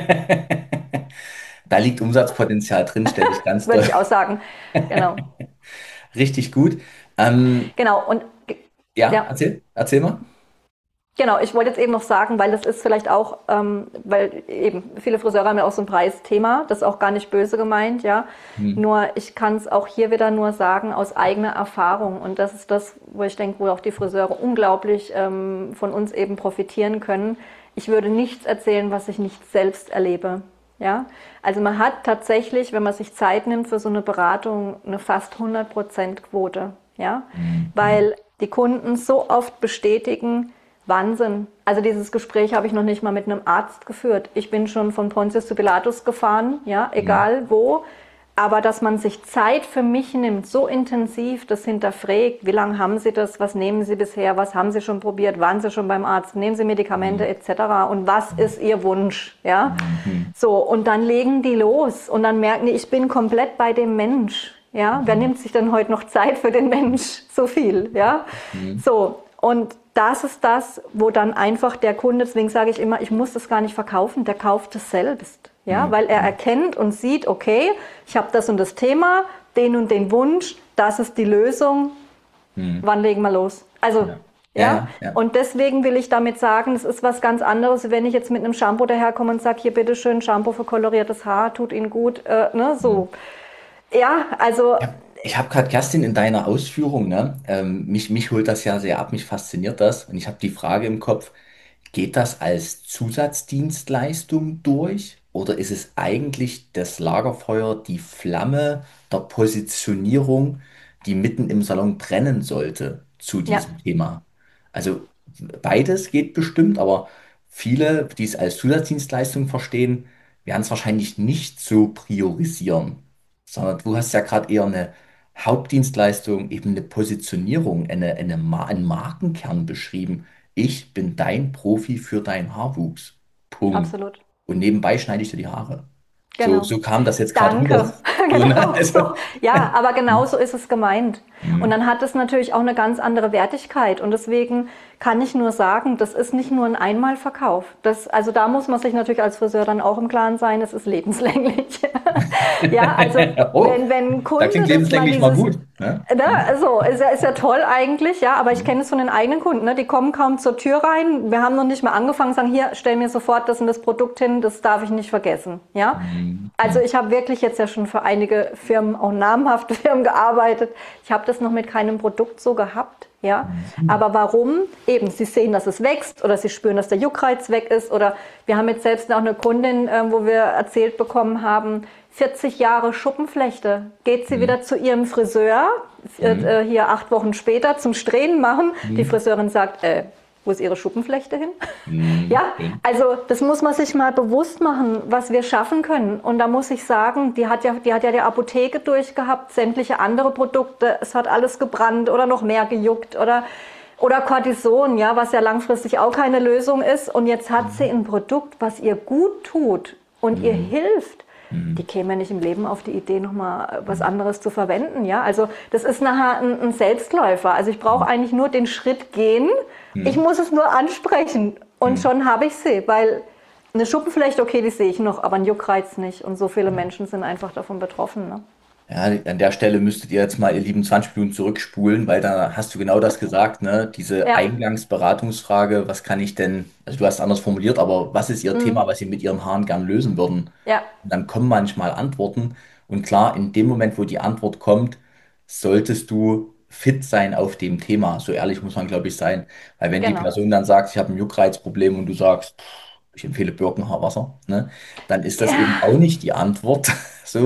Da liegt Umsatzpotenzial drin, stelle ich ganz Würde doll. ich auch sagen. Genau. Richtig gut. Ähm, Genau. Und ja, ja, erzähl mal. genau, ich wollte jetzt eben noch sagen, weil das ist vielleicht auch, weil eben viele Friseure haben ja auch so ein Preisthema, das ist auch gar nicht böse gemeint, ja. Mhm. Nur ich kann es auch hier wieder nur sagen aus eigener Erfahrung und das ist das, wo ich denke, wo auch die Friseure unglaublich von uns eben profitieren können. Ich würde nichts erzählen, was ich nicht selbst erlebe. Ja, also man hat tatsächlich, wenn man sich Zeit nimmt für so eine Beratung, eine fast 100% Quote. Ja, Mhm. weil die Kunden so oft bestätigen, Wahnsinn. Also dieses Gespräch habe ich noch nicht mal mit einem Arzt geführt. Ich bin schon von Pontius zu Pilatus gefahren, ja, Mhm. egal wo. Aber dass man sich Zeit für mich nimmt, so intensiv das hinterfragt, wie lange haben Sie das, was nehmen Sie bisher, was haben Sie schon probiert, waren Sie schon beim Arzt, nehmen Sie Medikamente Mhm. etc. und was ist Ihr Wunsch, ja? Mhm. So, und dann legen die los und dann merken die, ich bin komplett bei dem Mensch, ja? Wer Mhm. nimmt sich denn heute noch Zeit für den Mensch? So viel, ja? Mhm. So, und das ist das, wo dann einfach der Kunde, deswegen sage ich immer, ich muss das gar nicht verkaufen, der kauft es selbst. Ja, weil er Mhm. erkennt und sieht, okay, ich habe das und das Thema, den und den Wunsch, das ist die Lösung, Mhm. wann legen wir los? Also, Ja. Ja, ja, ja, ja. und deswegen will ich damit sagen, es ist was ganz anderes, wenn ich jetzt mit einem Shampoo daherkomme und sage, hier bitteschön, Shampoo für koloriertes Haar, tut Ihnen gut, ne, Mhm. so. Ja, also, Ich hab gerade, Kerstin, in deiner Ausführung, ne, mich holt das ja sehr ab, mich fasziniert das. Und ich habe die Frage im Kopf, geht das als Zusatzdienstleistung durch oder ist es eigentlich das Lagerfeuer, die Flamme der Positionierung, die mitten im Salon brennen sollte zu ja, diesem Thema? Also beides geht bestimmt, aber viele, die es als Zusatzdienstleistung verstehen, werden es wahrscheinlich nicht so priorisieren, sondern du hast ja gerade eher eine Hauptdienstleistung, eben eine Positionierung, einen Markenkern beschrieben. Ich bin dein Profi für deinen Haarwuchs. Punkt. absolut. Und nebenbei schneide ich dir die Haare. So, Genau. so kam das jetzt gerade rüber. Danke. So, ne? Genau Also, so. Ja, aber genau hm, so ist es gemeint. Und hm, dann hat es natürlich auch eine ganz andere Wertigkeit. Und deswegen kann ich nur sagen, das ist nicht nur ein Einmalverkauf. Also da muss man sich natürlich als Friseur dann auch im Klaren sein, es ist lebenslänglich. Ja, also oh, wenn ein da Kunde klingt das mal lebenslänglich mal dieses, gut. Ne? ne, Hm, also ist ja toll eigentlich, ja, aber ich hm, kenne es von den eigenen Kunden, ne, die kommen kaum zur Tür rein, wir haben noch nicht mal angefangen, sagen, hier, stell mir sofort das und das Produkt hin, das darf ich nicht vergessen, ja. hm, Also hm, ich habe wirklich jetzt ja schon für einige Firmen, auch namhafte Firmen gearbeitet. Ich habe das noch mit keinem Produkt so gehabt, ja. hm, Aber warum? Eben, sie sehen, dass es wächst oder sie spüren, dass der Juckreiz weg ist. Oder wir haben jetzt selbst noch eine Kundin, wo wir erzählt bekommen haben, 40 Jahre Schuppenflechte. Geht sie hm, wieder zu ihrem Friseur, hm, hier 8 Wochen später zum Strähnen machen. Die hm, Friseurin sagt, wo ist ihre Schuppenflechte hin? hm, Ja, schön. also das muss man sich mal bewusst machen, was wir schaffen können. Und da muss ich sagen, die hat ja die Apotheke durchgehabt, sämtliche andere Produkte, es hat alles gebrannt oder noch mehr gejuckt oder Cortison, ja, was ja langfristig auch keine Lösung ist. Und jetzt hat sie Hm, ein Produkt, was ihr gut tut und ihr hm, hilft. Die hm, käme ja nicht im Leben auf die Idee, nochmal was hm, anderes zu verwenden. Ja? Also das ist nachher ein Selbstläufer. Also ich brauche hm, eigentlich nur den Schritt gehen. Ich hm, muss es nur ansprechen und hm. schon habe ich sie. Weil eine Schuppenflechte, okay, die sehe ich noch, aber ein Juckreiz nicht. Und so viele Ja. Menschen sind einfach davon betroffen. Ne? Ja, an der Stelle müsstet ihr jetzt mal, ihr lieben 20 Minuten zurückspulen, weil da hast du genau das gesagt, ne? Diese Ja, Eingangsberatungsfrage, was kann ich denn, also du hast es anders formuliert, aber was ist Ihr Thema, was Sie mit Ihren Haaren gern lösen würden? ja, Und dann kommen manchmal Antworten und klar, in dem Moment, wo die Antwort kommt, solltest du fit sein auf dem Thema. So ehrlich muss man, glaube ich, sein. Weil wenn die genau. Person dann sagt, ich habe ein Juckreizproblem und du sagst, ich empfehle Birkenhaarwasser, ne? Dann ist das eben Ja, auch nicht die Antwort. So.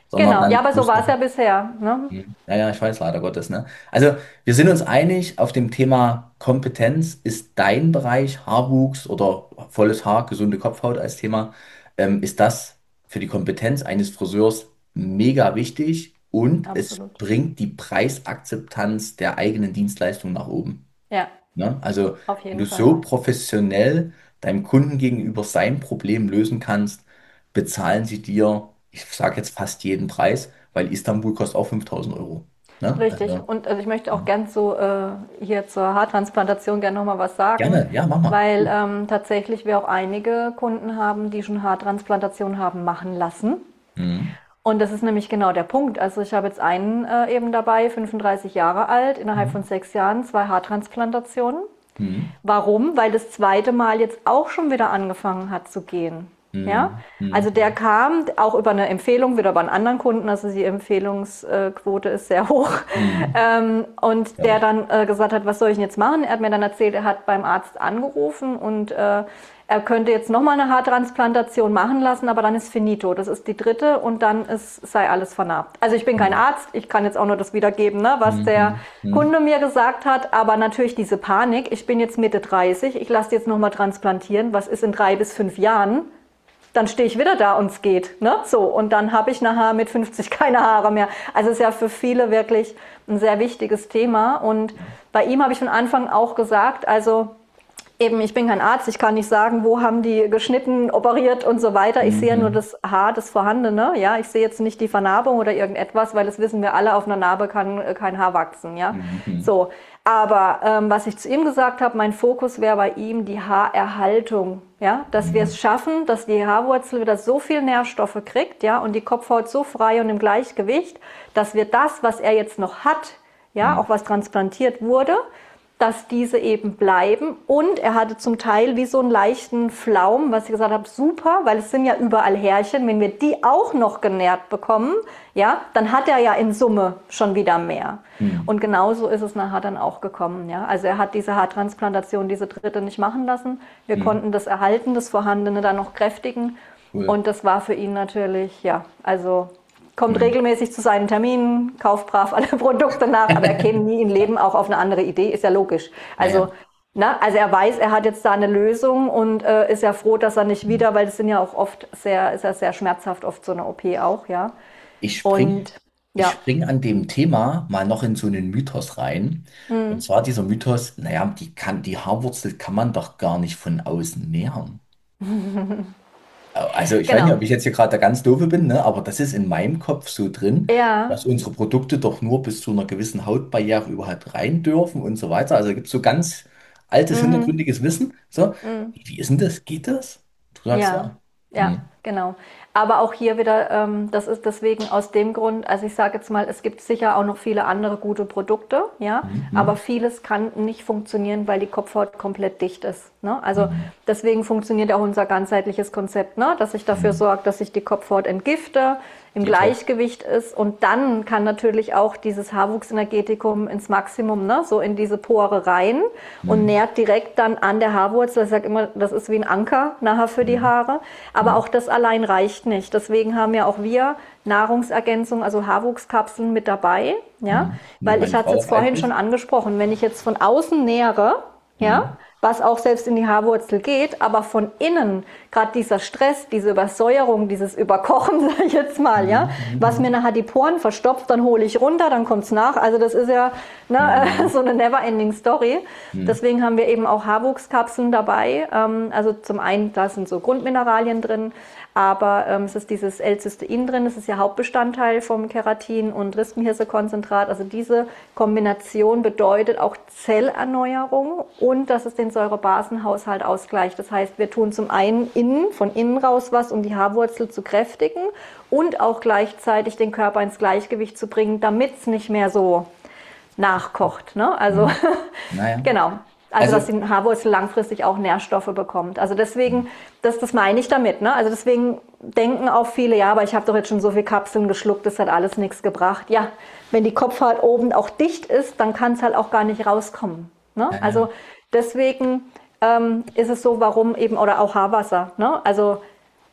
sondern Genau, ja, dann aber so muss war es ja man. bisher. Ne? Ja, ja, ich weiß leider Gottes, ne? Also, wir sind uns einig auf dem Thema Kompetenz. Ist dein Bereich Haarwuchs oder volles Haar, gesunde Kopfhaut als Thema, ist das für die Kompetenz eines Friseurs mega wichtig und es Absolut. bringt die Preisakzeptanz der eigenen Dienstleistung nach oben. Ja, Ne? Also, auf wenn jeden du Fall. so professionell deinem Kunden gegenüber sein Problem lösen kannst, bezahlen sie dir, ich sage jetzt fast jeden Preis, weil Istanbul kostet auch 5.000 Euro. Ne? Richtig. Also, Und also ich möchte auch hm, gern so hier zur Haartransplantation gerne nochmal was sagen, gerne, ja, mach mal. weil tatsächlich wir auch einige Kunden haben, die schon Haartransplantation haben machen lassen. Mhm. Und das ist nämlich genau der Punkt. Also ich habe jetzt einen eben dabei, 35 Jahre alt, innerhalb von Mhm. 6 Jahren 2 Haartransplantationen. Mhm. Warum? Weil das zweite Mal jetzt auch schon wieder angefangen hat zu gehen. Ja, Mhm. also der Mhm. kam auch über eine Empfehlung, wieder bei einem anderen Kunden, also die Empfehlungsquote ist sehr hoch. Mhm. Und Glaube der ich. dann gesagt hat, was soll ich denn jetzt machen? Er hat mir dann erzählt, er hat beim Arzt angerufen und er könnte jetzt nochmal eine Haartransplantation machen lassen, aber dann ist finito. Das ist die dritte und dann sei alles vernarbt. Also ich bin kein Mhm. Arzt, ich kann jetzt auch nur das wiedergeben, ne, was der Mhm. Mhm. Kunde mir gesagt hat, aber natürlich diese Panik, ich bin jetzt Mitte 30, ich lasse jetzt nochmal transplantieren, was ist in 3 bis 5 Jahren? Dann stehe ich wieder da und es geht. Ne? So, und dann habe ich nachher mit 50 keine Haare mehr. Also es ist ja für viele wirklich ein sehr wichtiges Thema. Und bei ihm habe ich von Anfang auch gesagt, also eben, ich bin kein Arzt, ich kann nicht sagen, wo haben die geschnitten, operiert und so weiter. Ich sehe ja nur Mhm. das Haar, das Vorhandene. Ja, ich sehe jetzt nicht die Vernarbung oder irgendetwas, weil das wissen wir alle, auf einer Narbe kann kein Haar wachsen. Ja, Mhm. Mhm. so. Aber was ich zu ihm gesagt habe, mein Fokus wäre bei ihm die Haarerhaltung. Ja, dass wir es Mhm. schaffen, dass die Haarwurzel wieder so viel Nährstoffe kriegt, ja, und die Kopfhaut so frei und im Gleichgewicht, dass wir das, was er jetzt noch hat, ja, Mhm. auch was transplantiert wurde, dass diese eben bleiben. Und er hatte zum Teil wie so einen leichten Flaum, was ich gesagt habe, super, weil es sind ja überall Härchen. Wenn wir die auch noch genährt bekommen, ja, dann hat er ja in Summe schon wieder mehr. Mhm. Und genauso ist es nachher dann auch gekommen. Ja. Also er hat diese Haartransplantation, diese dritte nicht machen lassen. Wir Mhm. konnten das erhalten, das Vorhandene dann noch kräftigen. Cool. Und das war für ihn natürlich, ja, also kommt Mhm. regelmäßig zu seinen Terminen, kauft brav alle Produkte nach, aber er käme nie im Leben auch auf eine andere Idee, ist ja logisch. Naja. Also, na, also er weiß, er hat jetzt da eine Lösung und ist ja froh, dass er nicht wieder, weil es sind ja auch oft sehr, ist ja sehr schmerzhaft, oft so eine OP auch, ja. Ich spring, Und ich ja, spring an dem Thema mal noch in so einen Mythos rein. Und zwar dieser Mythos, naja, die Haarwurzel kann man doch gar nicht von außen nähern. Also ich weiß nicht, genau. ob ich jetzt hier gerade der ganz Doofe bin, ne? Aber das ist in meinem Kopf so drin, Ja, dass unsere Produkte doch nur bis zu einer gewissen Hautbarriere überhaupt rein dürfen und so weiter. Also gibt es so ganz altes, hintergründiges Wissen. So, wie ist denn das? Geht das? Du sagst ja, ja. ja, Hm. genau. Aber auch hier wieder, das ist deswegen aus dem Grund, also ich sage jetzt mal, es gibt sicher auch noch viele andere gute Produkte, ja, Hm. aber Hm. vieles kann nicht funktionieren, weil die Kopfhaut komplett dicht ist. Ne? Also Hm. deswegen funktioniert auch unser ganzheitliches Konzept, ne? Dass ich dafür Hm. sorge, dass ich die Kopfhaut entgifte, im Detox. Gleichgewicht ist und dann kann natürlich auch dieses Haarwuchsenergetikum ins Maximum, ne, so in diese Pore rein und Hm. nährt direkt dann an der Haarwurzel. Ich sage immer, das ist wie ein Anker nachher für die Hm. Haare. Aber Hm. auch das allein reicht nicht. Deswegen haben ja auch wir Nahrungsergänzung, also Haarwuchskapseln mit dabei, ja, Hm. Nimmt weil ich meine hatte es Frau jetzt auch vorhin schon eifrig. angesprochen, wenn ich jetzt von außen nähere, ja, Hm. was auch selbst in die Haarwurzel geht, aber von innen, gerade dieser Stress, diese Übersäuerung, dieses Überkochen, sag ich jetzt mal, ja, Hm. was mir Hm. nachher die Poren verstopft, dann hole ich runter, dann kommt's nach. Also das ist ja ne, Hm. so eine never-ending Story. Hm. Deswegen haben wir eben auch Haarwuchskapseln dabei. Also zum einen, da sind so Grundmineralien drin, aber es ist dieses L-Cystein drin, das ist ja Hauptbestandteil vom Keratin und Rispenhirsekonzentrat. Also diese Kombination bedeutet auch Zellerneuerung und dass es den Säurebasenhaushalt ausgleicht. Das heißt, wir tun zum einen von innen raus was, um die Haarwurzel zu kräftigen und auch gleichzeitig den Körper ins Gleichgewicht zu bringen, damit es nicht mehr so nachkocht. Ne? Also Hm. Naja. genau. Also dass Also, die Haarwurzel langfristig auch Nährstoffe bekommt. Also deswegen, das meine ich damit. Ne? Also deswegen denken auch viele, ja, aber ich habe doch jetzt schon so viel Kapseln geschluckt, das hat alles nichts gebracht. Ja, wenn die Kopfhaut oben auch dicht ist, dann kann es halt auch gar nicht rauskommen. Ne? naja. Also deswegen ist es so, warum eben, oder auch Haarwasser. Ne? Also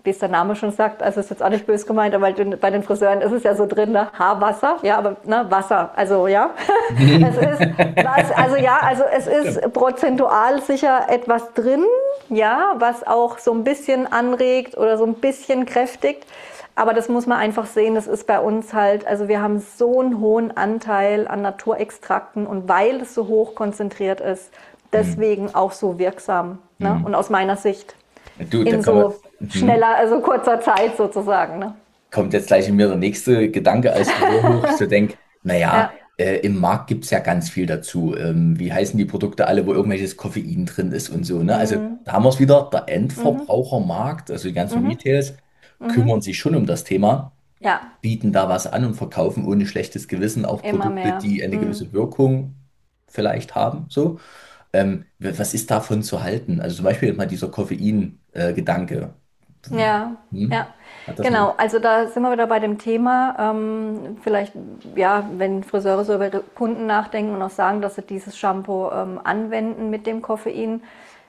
wie es der Name schon sagt, also ist jetzt auch nicht böse gemeint, aber bei den Friseuren ist es ja so drin, ne? Haarwasser, ja, aber ne, Wasser, also ja. Es ist, also ja, also es ist prozentual sicher etwas drin, ja, was auch so ein bisschen anregt oder so ein bisschen kräftigt. Aber das muss man einfach sehen, das ist bei uns halt, also wir haben so einen hohen Anteil an Naturextrakten und weil es so hoch konzentriert ist, deswegen auch so wirksam. Ne? Und aus meiner Sicht Du, da in kann man, so schneller, also kurzer Zeit sozusagen. Ne? kommt jetzt gleich in mir der nächste Gedanke als Friseur hoch. Ich so denke, naja, Ja. im Markt gibt es ja ganz viel dazu. Wie heißen die Produkte alle, wo irgendwelches Koffein drin ist und so, ne? Also da haben wir es wieder, der Endverbrauchermarkt, also die ganzen Retails, kümmern sich schon um das Thema, Ja, bieten da was an und verkaufen ohne schlechtes Gewissen auch immer Produkte, mehr. die eine gewisse Wirkung vielleicht haben. So. Was ist davon zu halten? Also zum Beispiel mal dieser Koffein-Gedanke. Ja, ja, Hat das eine. genau. Also da sind wir wieder bei dem Thema, vielleicht, ja, wenn Friseure so über ihre Kunden nachdenken und auch sagen, dass sie dieses Shampoo anwenden mit dem Koffein.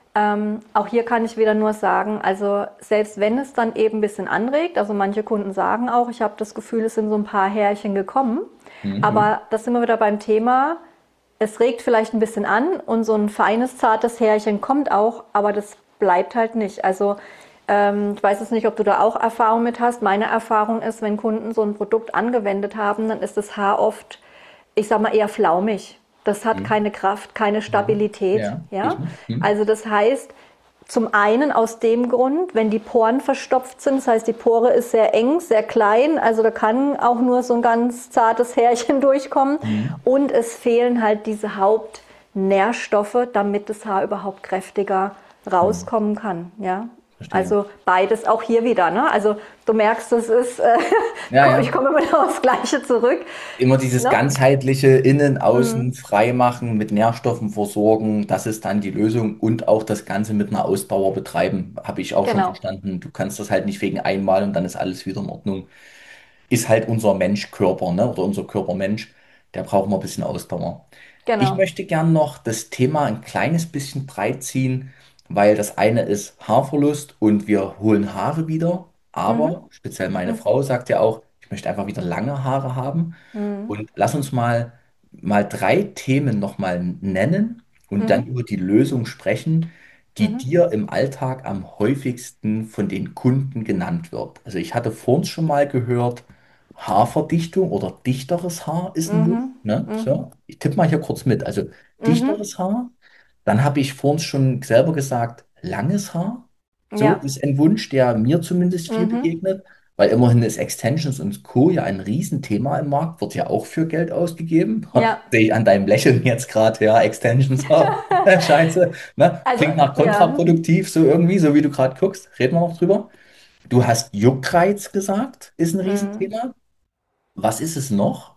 Auch hier kann ich wieder nur sagen, also selbst wenn es dann eben ein bisschen anregt, also manche Kunden sagen auch, ich habe das Gefühl, es sind so ein paar Härchen gekommen, Mhm. aber das sind wir wieder beim Thema, es regt vielleicht ein bisschen an und so ein feines, zartes Härchen kommt auch, aber das bleibt halt nicht. Also ich weiß jetzt nicht, ob du da auch Erfahrung mit hast. Meine Erfahrung ist, wenn Kunden so ein Produkt angewendet haben, dann ist das Haar oft, ich sag mal, eher flaumig. Das hat Mhm. keine Kraft, keine Mhm. Stabilität. Ja, Ja? ich mit. Mhm. Also das heißt, zum einen aus dem Grund, wenn die Poren verstopft sind, das heißt, die Pore ist sehr eng, sehr klein, also da kann auch nur so ein ganz zartes Härchen durchkommen Mhm. und es fehlen halt diese Hauptnährstoffe, damit das Haar überhaupt kräftiger Mhm. rauskommen kann. Ja? Verstehe. Also beides auch hier wieder. Ne? Also du merkst, es ist, Ja, ich ja. komme immer noch aufs Gleiche zurück. Immer dieses Ne? ganzheitliche Innen, Außen frei machen, mit Nährstoffen versorgen, das ist dann die Lösung und auch das Ganze mit einer Ausdauer betreiben, habe ich auch schon Genau, verstanden. Du kannst das halt nicht wegen einmal und dann ist alles wieder in Ordnung. Ist halt unser Menschkörper, ne? Oder unser Körpermensch, der braucht immer ein bisschen Ausdauer. Ich genau. möchte gern noch das Thema ein kleines bisschen breit ziehen, weil das eine ist Haarverlust und wir holen Haare wieder, aber speziell meine Frau sagt ja auch, ich möchte einfach wieder lange Haare haben. Und lass uns mal drei Themen nochmal nennen und dann über die Lösung sprechen, die dir im Alltag am häufigsten von den Kunden genannt wird. Also ich hatte vorhin schon mal gehört, Haarverdichtung oder dichteres Haar ist ein Muss, ne? So, ich tippe mal hier kurz mit. Also dichteres Haar. Dann habe ich vorhin schon selber gesagt, langes Haar. So Ja, ist ein Wunsch, der mir zumindest viel begegnet, weil immerhin ist Extensions und Co. ja ein Riesenthema im Markt, wird ja auch für Geld ausgegeben. ja. Sehe ich an deinem Lächeln jetzt gerade, ja, Extensions, oh, Scheiße, ne? Also Klingt nach ja, kontraproduktiv, so irgendwie, so wie du gerade guckst. Reden wir noch drüber. Du hast Juckreiz gesagt, ist ein Riesenthema. Was ist es noch?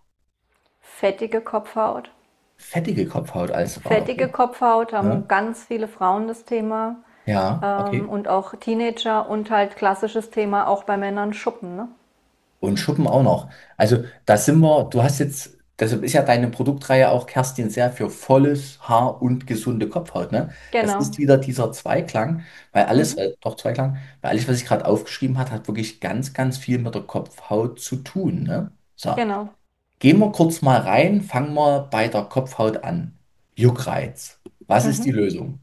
fettige Kopfhaut. Fettige Kopfhaut als, ah, Fettige okay. Kopfhaut haben Ja, ganz viele Frauen das Thema ja, okay. und auch Teenager und halt klassisches Thema auch bei Männern Schuppen. Ne? Und Schuppen auch noch. Also da sind wir, du hast jetzt, deshalb ist ja deine Produktreihe auch, Kerstin, sehr für volles Haar und gesunde Kopfhaut, ne? Das Genau, ist wieder dieser Zweiklang, weil alles, doch Zweiklang, weil alles, was ich gerade aufgeschrieben habe, hat wirklich ganz, ganz viel mit der Kopfhaut zu tun, ne? So, genau. gehen wir kurz mal rein, fangen wir bei der Kopfhaut an. Juckreiz. Was ist die Lösung?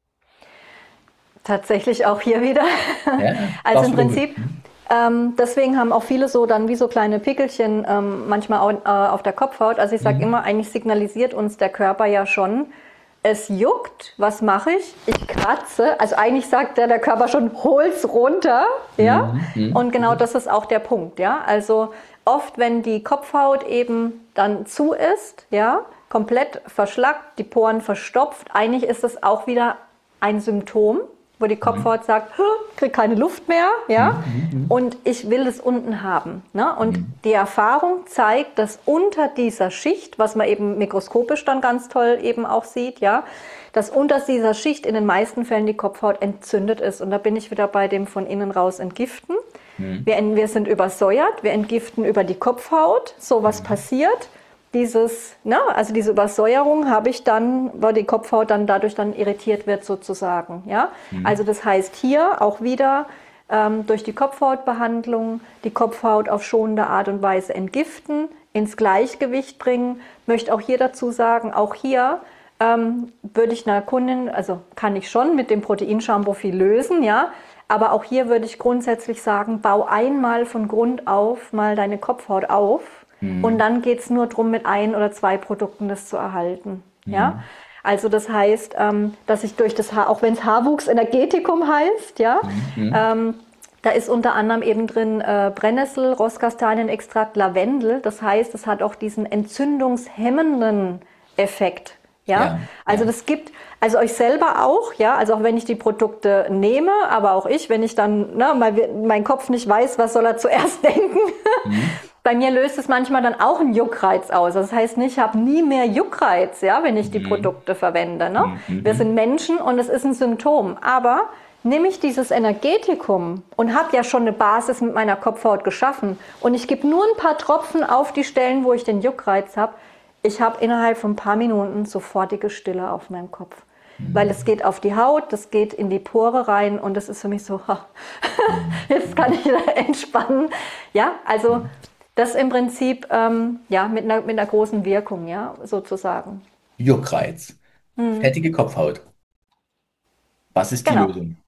Tatsächlich auch hier wieder. Ja, ja, Also darfst im du wiederholen. Prinzip, deswegen haben auch viele so dann wie so kleine Pickelchen manchmal auch, auf der Kopfhaut. Also ich sage Mhm. immer, eigentlich signalisiert uns der Körper ja schon, es juckt, was mache ich? Ich kratze. Also eigentlich sagt der Körper schon, hol's runter. Ja? Mhm. Mhm. Und genau das ist auch der Punkt. Ja? Also oft, wenn die Kopfhaut eben dann zu ist, ja, komplett verschlackt, die Poren verstopft, eigentlich ist es auch wieder ein Symptom, wo die Mhm. Kopfhaut sagt, krieg keine Luft mehr, ja, Mhm. Mhm. und ich will es unten haben. Ne? Und Mhm. die Erfahrung zeigt, dass unter dieser Schicht, was man eben mikroskopisch dann ganz toll eben auch sieht, ja, dass unter dieser Schicht in den meisten Fällen die Kopfhaut entzündet ist. Und da bin ich wieder bei dem von innen raus entgiften. Mhm. Wir sind übersäuert, wir entgiften über die Kopfhaut, so was Mhm. passiert. Also diese Übersäuerung habe ich dann, weil die Kopfhaut dann dadurch dann irritiert wird sozusagen. Ja? Mhm. Also das heißt hier auch wieder, durch die Kopfhautbehandlung die Kopfhaut auf schonende Art und Weise entgiften, ins Gleichgewicht bringen. Möchte auch hier dazu sagen, auch hier würde ich einer Kundin, also kann ich schon mit dem Proteinshampoo viel lösen, ja, aber auch hier würde ich grundsätzlich sagen, bau einmal von Grund auf mal deine Kopfhaut auf und dann geht es nur darum, mit 1 oder 2 Produkten das zu erhalten, ja. Also das heißt, dass ich durch das Haar, auch wenn es Haarwuchs Energetikum heißt, ja, da ist unter anderem eben drin Brennnessel, Rosskastanienextrakt, Lavendel. Das heißt, es hat auch diesen entzündungshemmenden Effekt. Ja, Ja, also ja. das gibt, also euch selber auch, ja, also auch wenn ich die Produkte nehme, aber auch ich, wenn ich dann, ne, mein Kopf nicht weiß, was soll er zuerst denken. Bei mir löst es manchmal dann auch einen Juckreiz aus. Das heißt nicht, ich habe nie mehr Juckreiz, ja, wenn ich die Produkte verwende. Ne? Wir sind Menschen und es ist ein Symptom. Aber nehme ich dieses Energetikum und habe ja schon eine Basis mit meiner Kopfhaut geschaffen und ich gebe nur ein paar Tropfen auf die Stellen, wo ich den Juckreiz habe, ich habe innerhalb von ein paar Minuten sofortige Stille auf meinem Kopf. Weil es geht auf die Haut, das geht in die Pore rein und das ist für mich so, jetzt kann ich wieder entspannen. Ja, also das im Prinzip ja, mit einer großen Wirkung, ja, sozusagen. Juckreiz. Fettige Kopfhaut. Was ist die Genau. Lösung?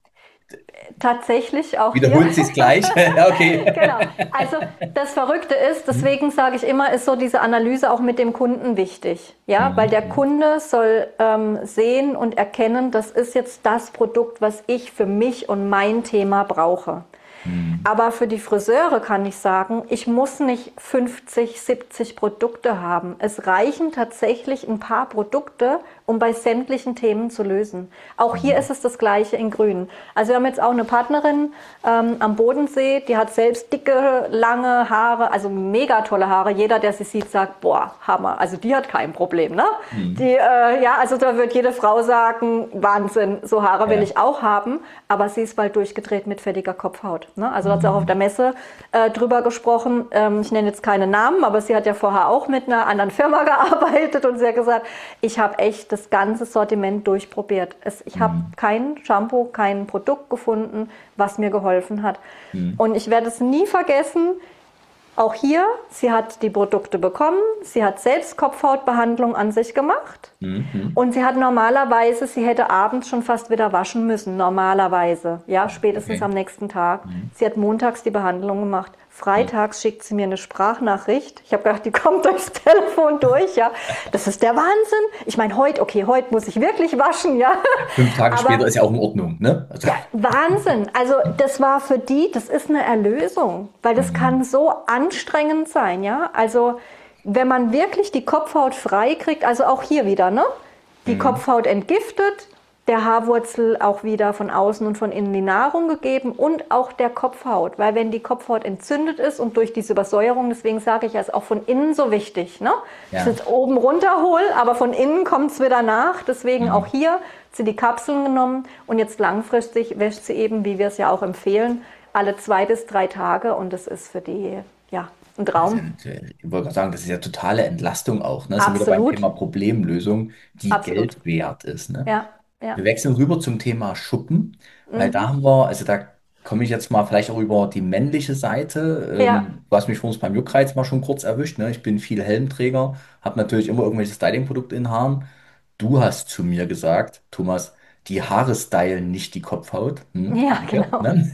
Tatsächlich auch hier. Wiederholt sie es gleich? Okay. Genau. Also das Verrückte ist, deswegen sage ich immer, ist so diese Analyse auch mit dem Kunden wichtig. Ja, weil der Kunde soll sehen und erkennen, das ist jetzt das Produkt, was ich für mich und mein Thema brauche. Aber für die Friseure kann ich sagen, ich muss nicht 50, 70 Produkte haben. Es reichen tatsächlich ein paar Produkte, um bei sämtlichen Themen zu lösen. Auch hier ist es das Gleiche in Grün. Also wir haben jetzt auch eine Partnerin am Bodensee, die hat selbst dicke, lange Haare, also mega tolle Haare. Jeder, der sie sieht, sagt, boah, Hammer. Also die hat kein Problem, ne? Die, ja, also da wird jede Frau sagen, Wahnsinn, so Haare will Ja. ich auch haben. Aber sie ist bald durchgedreht mit fettiger Kopfhaut. Ne? Also hat sie auch auf der Messe drüber gesprochen. Ich nenne jetzt keine Namen, aber sie hat ja vorher auch mit einer anderen Firma gearbeitet und sie hat gesagt, ich habe echt das ganze Sortiment durchprobiert. Ich habe kein Shampoo, kein Produkt gefunden, was mir geholfen hat. Und ich werde es nie vergessen. Auch hier, sie hat die Produkte bekommen, sie hat selbst Kopfhautbehandlung an sich gemacht und sie hat normalerweise, sie hätte abends schon fast wieder waschen müssen, normalerweise, ja, spätestens Okay. am nächsten Tag. Sie hat montags die Behandlung gemacht. Freitags schickt sie mir eine Sprachnachricht. Ich habe gedacht, die kommt durchs Telefon durch, ja. Das ist der Wahnsinn. Ich meine, heute muss ich wirklich waschen, ja. 5 Tage Aber später ist ja auch in Ordnung, ne? Also, ja, Wahnsinn. Also das war für die, das ist eine Erlösung, weil das kann so anstrengend sein, ja. Also wenn man wirklich die Kopfhaut frei kriegt, also auch hier wieder, ne? Die Kopfhaut entgiftet, der Haarwurzel auch wieder von außen und von innen die Nahrung gegeben und auch der Kopfhaut, weil wenn die Kopfhaut entzündet ist und durch diese Übersäuerung, deswegen sage ich, ist auch von innen so wichtig, ne? Ja. Ich jetzt oben runterhol, aber von innen kommt es wieder nach, deswegen auch hier sind die Kapseln genommen und jetzt langfristig wäscht sie eben, wie wir es ja auch empfehlen, alle 2 bis 3 Tage und das ist für die, ja, ein Traum. ich wollte gerade sagen, das ist ja totale Entlastung auch, ne? Sind wir wieder beim Absolut, Thema Problemlösung, die absolut. Geld wert ist, ne? Ja, ja. Wir wechseln rüber zum Thema Schuppen, weil da haben wir, also da komme ich jetzt mal vielleicht auch über die männliche Seite. Ja, Du hast mich vor uns beim Juckreiz mal schon kurz erwischt, ne? Ich bin viel Helmträger, habe natürlich immer irgendwelche Stylingprodukte in den Haaren. Du hast zu mir gesagt, Thomas, die Haare stylen nicht die Kopfhaut. ja, Danke, genau. ne?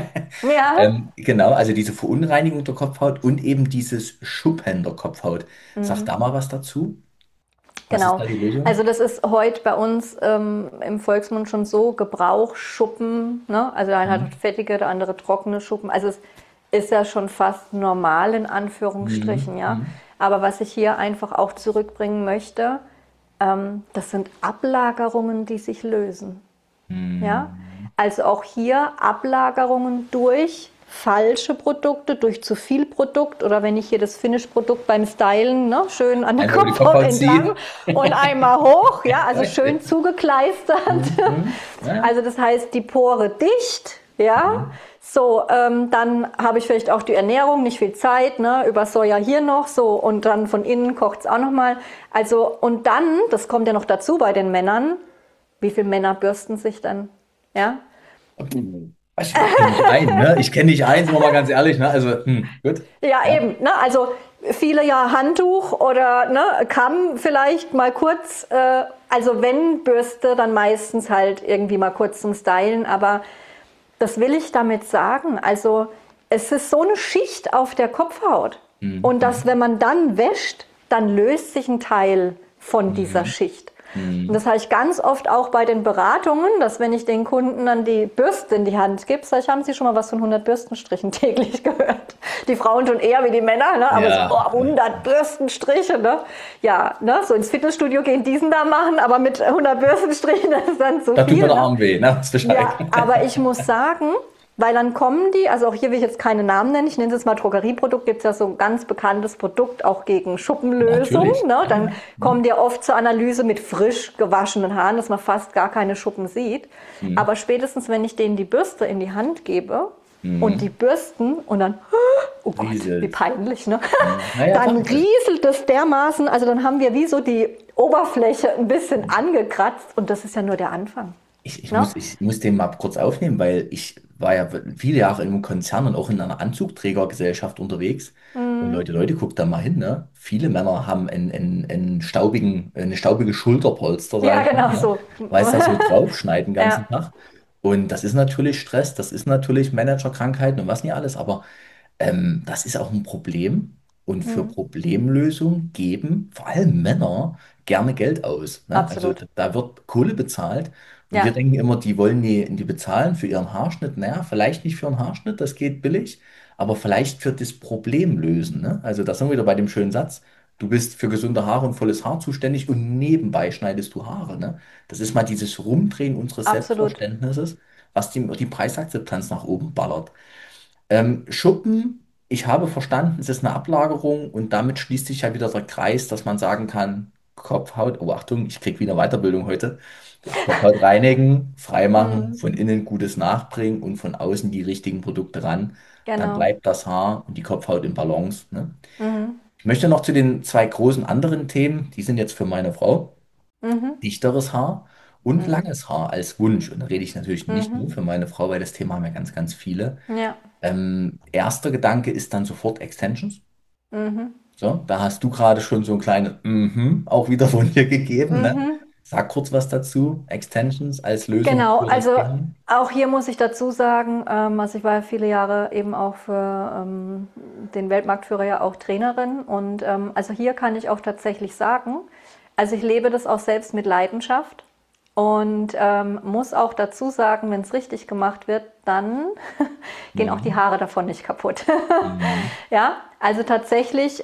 Ja, Genau, also diese Verunreinigung der Kopfhaut und eben dieses Schuppen der Kopfhaut. Sag da mal was dazu. Was ist genau. da die Lösung? Also das ist heute bei uns im Volksmund schon so, Gebrauchsschuppen, ne? Also der eine hat fettige, der andere trockene Schuppen. Also es ist ja schon fast normal in Anführungsstrichen, Mhm. ja. Mhm. Aber was ich hier einfach auch zurückbringen möchte, das sind Ablagerungen, die sich lösen. Ja? Mhm. Also auch hier Ablagerungen durch falsche Produkte, durch zu viel Produkt oder wenn ich hier das Finish-Produkt beim Stylen, ne, schön an der Einfach über die Kopfhaut Kopfhaut entlang ziehen. und einmal hoch, ja, also schön zugekleistert. Mhm. Ja. Also das heißt, die Pore dicht, ja. Mhm. So, dann habe ich vielleicht auch die Ernährung, nicht viel Zeit, ne, Übersäuer hier noch, so und dann von innen kocht es auch nochmal. Also und dann, das kommt ja noch dazu bei den Männern, wie viele Männer bürsten sich dann, ja? Ich kenne nicht einen, ne? Ich kenne nicht einen, sind wir mal ganz ehrlich, ne? Also, gut. Ja, Ja, eben. Ne? Also viele ja Handtuch oder ne, Kamm vielleicht mal kurz. Also wenn Bürste, dann meistens halt irgendwie mal kurz zum Stylen. Aber das will ich damit sagen. Also es ist so eine Schicht auf der Kopfhaut. mhm, Und dass, mhm, wenn man dann wäscht, dann löst sich ein Teil von dieser mhm, Schicht. Und mhm. das habe ich ganz oft auch bei den Beratungen, dass wenn ich den Kunden dann die Bürste in die Hand gebe, sage ich, haben Sie schon mal was von 100 Bürstenstrichen täglich gehört? Die Frauen schon eher wie die Männer, ne? Aber so Ja, oh, 100 Bürstenstriche, ne? Ja, ne? So ins Fitnessstudio gehen, diesen da machen, aber mit 100 Bürstenstrichen, das ist dann zu da tut mir viel, der ne? Arm weh, ne? Das Bescheid. Ja, aber ich muss sagen, weil dann kommen die, also auch hier will ich jetzt keine Namen nennen, ich nenne es jetzt mal Drogerieprodukt, gibt es ja so ein ganz bekanntes Produkt auch gegen Schuppenlösung. Natürlich. Ne? Ja, Dann ja. kommen die oft zur Analyse mit frisch gewaschenen Haaren, dass man fast gar keine Schuppen sieht. Mhm. Aber spätestens, wenn ich denen die Bürste in die Hand gebe und die Mhm. bürsten und dann, oh Gott, wie Rieselt. peinlich, ne? Mhm. Naja, Dann klar. rieselt es dermaßen, also dann haben wir wie so die Oberfläche ein bisschen angekratzt und das ist ja nur der Anfang. Ne? Ich muss den mal kurz aufnehmen, weil ich war ja viele Jahre in einem Konzern und auch in einer Anzugträgergesellschaft unterwegs. Und Leute, guckt da mal hin, ne? Viele Männer haben eine staubige Schulterpolster, Ja, sage ich mal, genau ne? so. Weil es da so draufschneit den Ja, ganzen Tag. Und das ist natürlich Stress, das ist natürlich Managerkrankheiten und was nicht alles, aber das ist auch ein Problem. Und für Problemlösung geben vor allem Männer gerne Geld aus. Ne? Also absolut. da wird Kohle bezahlt und wir Ja, denken immer, die wollen die bezahlen für ihren Haarschnitt. Naja, vielleicht nicht für einen Haarschnitt, das geht billig, aber vielleicht für das Problem lösen. Ne? Also da sind wir wieder bei dem schönen Satz, du bist für gesunde Haare und volles Haar zuständig und nebenbei schneidest du Haare. Ne? Das ist mal dieses Rumdrehen unseres absolut. Selbstverständnisses, was die Preisakzeptanz nach oben ballert. Schuppen, ich habe verstanden, es ist eine Ablagerung und damit schließt sich ja wieder der Kreis, dass man sagen kann, Kopfhaut, oh Achtung, ich kriege wieder Weiterbildung heute, Kopfhaut reinigen, freimachen, von innen Gutes nachbringen und von außen die richtigen Produkte ran. Dann Genau. bleibt das Haar und die Kopfhaut in Balance. Ne? Ich möchte noch zu den zwei großen anderen Themen, die sind jetzt für meine Frau, dichteres Haar und langes Haar als Wunsch. Und da rede ich natürlich nicht nur für meine Frau, weil das Thema haben ja ganz, ganz viele. Ja. Erster Gedanke ist dann sofort Extensions. So, da hast du gerade schon so ein kleines auch wieder von dir gegeben, ne? Sag kurz was dazu. Extensions als Lösung Genau, für das also Thema. auch hier muss ich dazu sagen, also ich war ja viele Jahre eben auch für den Weltmarktführer ja auch Trainerin und also hier kann ich auch tatsächlich sagen, also ich lebe das auch selbst mit Leidenschaft und muss auch dazu sagen, wenn es richtig gemacht wird, dann gehen auch die Mhm. Haare davon nicht kaputt. Mhm. Ja, also tatsächlich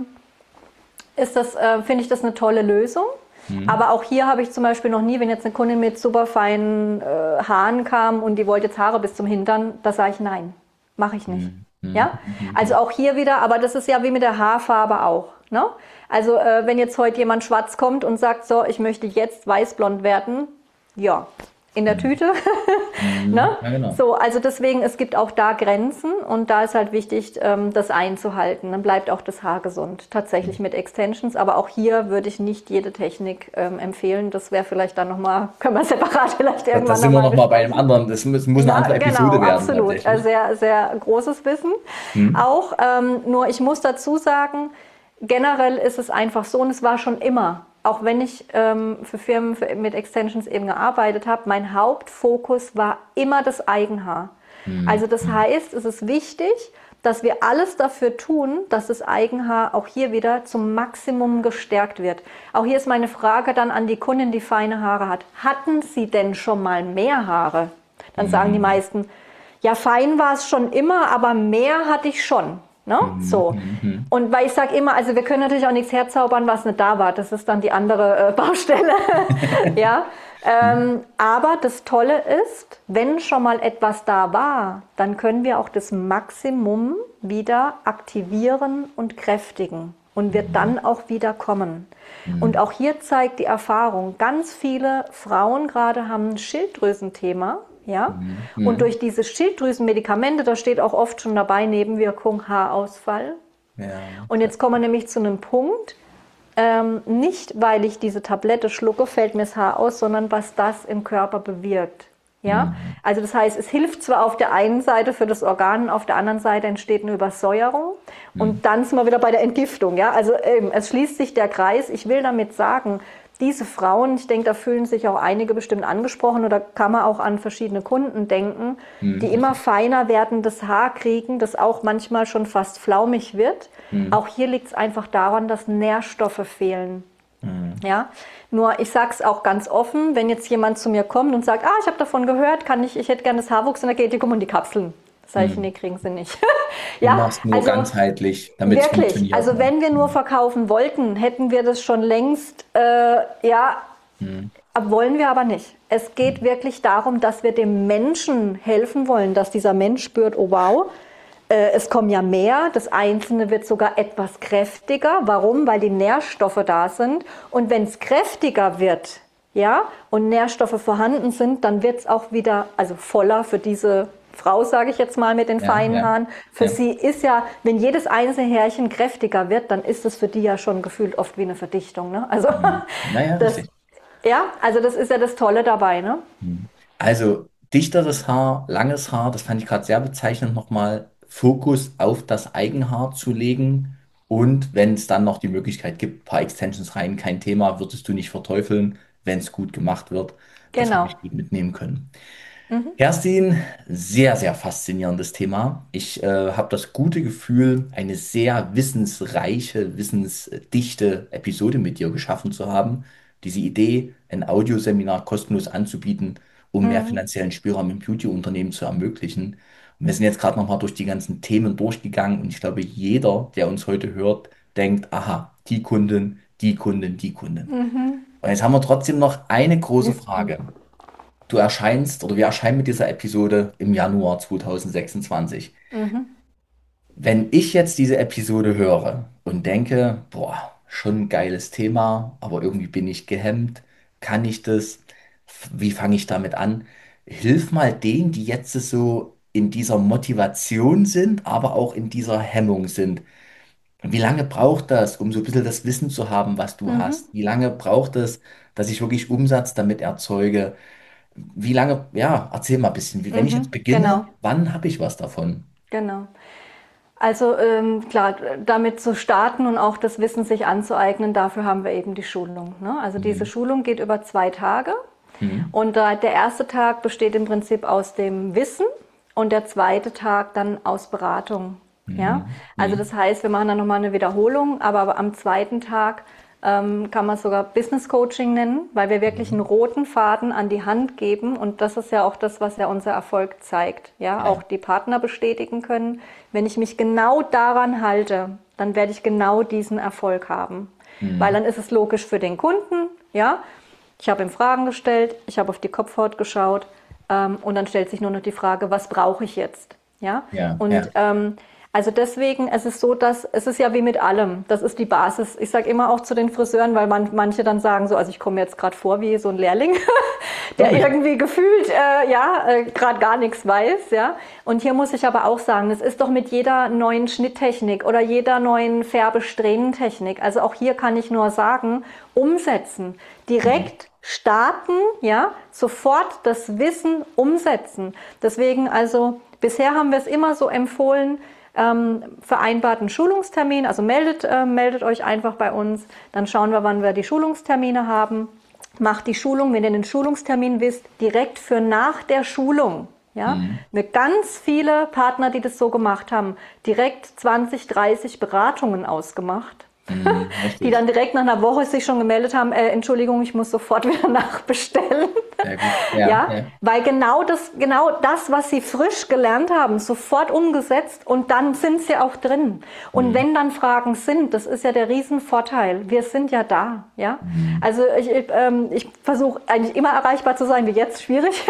ist das, finde ich das eine tolle Lösung. Mhm. Aber auch hier habe ich zum Beispiel noch nie, wenn jetzt eine Kundin mit super feinen Haaren kam und die wollte jetzt Haare bis zum Hintern, da sage ich nein, mache ich nicht. Mhm. Mhm. Ja, also Mhm. auch hier wieder, aber das ist ja wie mit der Haarfarbe auch. Ne? Also wenn jetzt heute jemand schwarz kommt und sagt, so, ich möchte jetzt weißblond werden, ja, in der Mhm. Tüte. Ne? Mhm. Ja, genau. So, also deswegen, es gibt auch da Grenzen und da ist halt wichtig, das einzuhalten. Dann bleibt auch das Haar gesund, tatsächlich mit Extensions. Aber auch hier würde ich nicht jede Technik empfehlen. Das wäre vielleicht dann nochmal, können wir separat vielleicht Da irgendwann sind wir nochmal noch mal bei einem besprechen. anderen, muss eine Ja, andere genau, Episode werden absolut. tatsächlich. Sehr, sehr großes Wissen. Mhm. Auch, nur ich muss dazu sagen, generell ist es einfach so und es war schon immer, auch wenn ich für Firmen mit Extensions eben gearbeitet habe, mein Hauptfokus war immer das Eigenhaar. Also das Mhm. heißt, es ist wichtig, dass wir alles dafür tun, dass das Eigenhaar auch hier wieder zum Maximum gestärkt wird. Auch hier ist meine Frage dann an die Kundin, die feine Haare hat. Hatten Sie denn schon mal mehr Haare? Dann sagen die Mhm. meisten, ja, fein war es schon immer, aber mehr hatte ich schon. Ne? Mhm. So. Mhm. Und weil ich sage immer, also wir können natürlich auch nichts herzaubern, was nicht da war. Das ist dann die andere Baustelle. Ja. Mhm. Aber das Tolle ist, wenn schon mal etwas da war, dann können wir auch das Maximum wieder aktivieren und kräftigen und wird dann auch wieder kommen. Und Mhm. auch hier zeigt die Erfahrung, ganz viele Frauen gerade haben ein Schilddrüsenthema. Ja? Mhm. Und Mhm. durch diese Schilddrüsenmedikamente, da steht auch oft schon dabei Nebenwirkung Haarausfall. Ja. Und jetzt kommen wir nämlich zu einem Punkt, nicht weil ich diese Tablette schlucke, fällt mir das Haar aus, sondern was das im Körper bewirkt. Ja, also das heißt, es hilft zwar auf der einen Seite für das Organ, auf der anderen Seite entsteht eine Übersäuerung und dann sind wir wieder bei der Entgiftung. Ja, also es schließt sich der Kreis. Ich will damit sagen, diese Frauen, ich denke, da fühlen sich auch einige bestimmt angesprochen oder kann man auch an verschiedene Kunden denken, die immer feiner werdendes Haar kriegen, das auch manchmal schon fast flaumig wird. Auch hier liegt es einfach daran, dass Nährstoffe fehlen. Ja, nur ich sage es auch ganz offen, wenn jetzt jemand zu mir kommt und sagt, ich habe davon gehört, ich hätte gerne das Haarwuchsenergetikum und die Kapseln. Sage ich, nee, kriegen sie nicht. Du Ja, machst nur also ganzheitlich, damit es wirklich, funktioniert. also Ne? wenn wir nur verkaufen wollten, hätten wir das schon längst, wollen wir aber nicht. Es geht wirklich darum, dass wir dem Menschen helfen wollen, dass dieser Mensch spürt, oh wow, es kommen ja mehr, das Einzelne wird sogar etwas kräftiger. Warum? Weil die Nährstoffe da sind. Und wenn es kräftiger wird, ja, und Nährstoffe vorhanden sind, dann wird es auch wieder, also voller für diese Frau, sage ich jetzt mal mit den feinen Haaren. Für sie ist ja, wenn jedes einzelne Härchen kräftiger wird, dann ist es für die ja schon gefühlt oft wie eine Verdichtung. Ne? Also, Naja, das, richtig. ja, also das ist ja das Tolle dabei. Ne? Also dichteres Haar, langes Haar, das fand ich gerade sehr bezeichnend, nochmal Fokus auf das Eigenhaar zu legen. Und wenn es dann noch die Möglichkeit gibt, ein paar Extensions rein, kein Thema, würdest du nicht verteufeln, wenn es gut gemacht wird. Das habe Genau. ich gut mitnehmen können. Kerstin, sehr, sehr faszinierendes Thema. Ich habe das gute Gefühl, eine sehr wissensreiche, wissensdichte Episode mit dir geschaffen zu haben. Diese Idee, ein Audioseminar kostenlos anzubieten, um mehr finanziellen Spielraum im Beauty-Unternehmen zu ermöglichen. Und wir sind jetzt gerade nochmal durch die ganzen Themen durchgegangen und ich glaube, jeder, der uns heute hört, denkt, aha, die Kundin, die Kundin, die Kundin. Und jetzt haben wir trotzdem noch eine große Frage. Du erscheinst oder wir erscheinen mit dieser Episode im Januar 2026. Wenn ich jetzt diese Episode höre und denke, boah, schon ein geiles Thema, aber irgendwie bin ich gehemmt, kann ich das? Wie fange ich damit an? Hilf mal denen, die jetzt so in dieser Motivation sind, aber auch in dieser Hemmung sind. Wie lange braucht das, um so ein bisschen das Wissen zu haben, was du hast? Wie lange braucht es, dass ich wirklich Umsatz damit erzeuge? Wie lange, ja, erzähl mal ein bisschen. Wenn ich jetzt beginne, Genau, wann habe ich was davon? genau. Also klar, damit zu starten und auch das Wissen sich anzueignen, dafür haben wir eben die Schulung. Ne? Also diese Mhm. Schulung geht über 2 Tage Mhm. und der erste Tag besteht im Prinzip aus dem Wissen und der zweite Tag dann aus Beratung. Ja? Mhm. Also Mhm. das heißt, wir machen dann nochmal eine Wiederholung, aber am zweiten Tag kann man es sogar Business Coaching nennen, weil wir wirklich einen roten Faden an die Hand geben und das ist ja auch das, was ja unser Erfolg zeigt. Ja, Ja. auch die Partner bestätigen können. Wenn ich mich genau daran halte, dann werde ich genau diesen Erfolg haben. Weil Mhm. dann ist es logisch für den Kunden, ja. Ich habe ihm Fragen gestellt, ich habe auf die Kopfhaut geschaut und dann stellt sich nur noch die Frage, was brauche ich jetzt? Ja, Ja. und Ja. also deswegen, es ist so, dass es ist ja wie mit allem. Das ist die Basis. Ich sage immer auch zu den Friseuren, weil manche dann sagen so, also ich komme mir jetzt gerade vor wie so ein Lehrling, der Glaube ich. irgendwie gefühlt gerade gar nichts weiß, ja. Und hier muss ich aber auch sagen, es ist doch mit jeder neuen Schnitttechnik oder jeder neuen Färbesträhnentechnik. Also auch hier kann ich nur sagen, umsetzen, Mhm. direkt starten, ja, sofort das Wissen umsetzen. Deswegen also bisher haben wir es immer so empfohlen, vereinbart einen Schulungstermin, also meldet euch einfach bei uns, dann schauen wir, wann wir die Schulungstermine haben. Macht die Schulung, wenn ihr den Schulungstermin wisst, direkt für nach der Schulung. Ja, Mhm. wir ganz viele Partner, die das so gemacht haben, direkt 20, 30 Beratungen ausgemacht, Mhm. die dann Richtig. direkt nach einer Woche sich schon gemeldet haben, Entschuldigung, ich muss sofort wieder nachbestellen. Sehr gut. Ja. Ja, Ja. weil genau das, was sie frisch gelernt haben, sofort umgesetzt und dann sind sie auch drin. Und Mhm. wenn dann Fragen sind, das ist ja der Riesenvorteil, wir sind ja da. Ja, Mhm. also ich versuche eigentlich immer erreichbar zu sein, wie jetzt schwierig.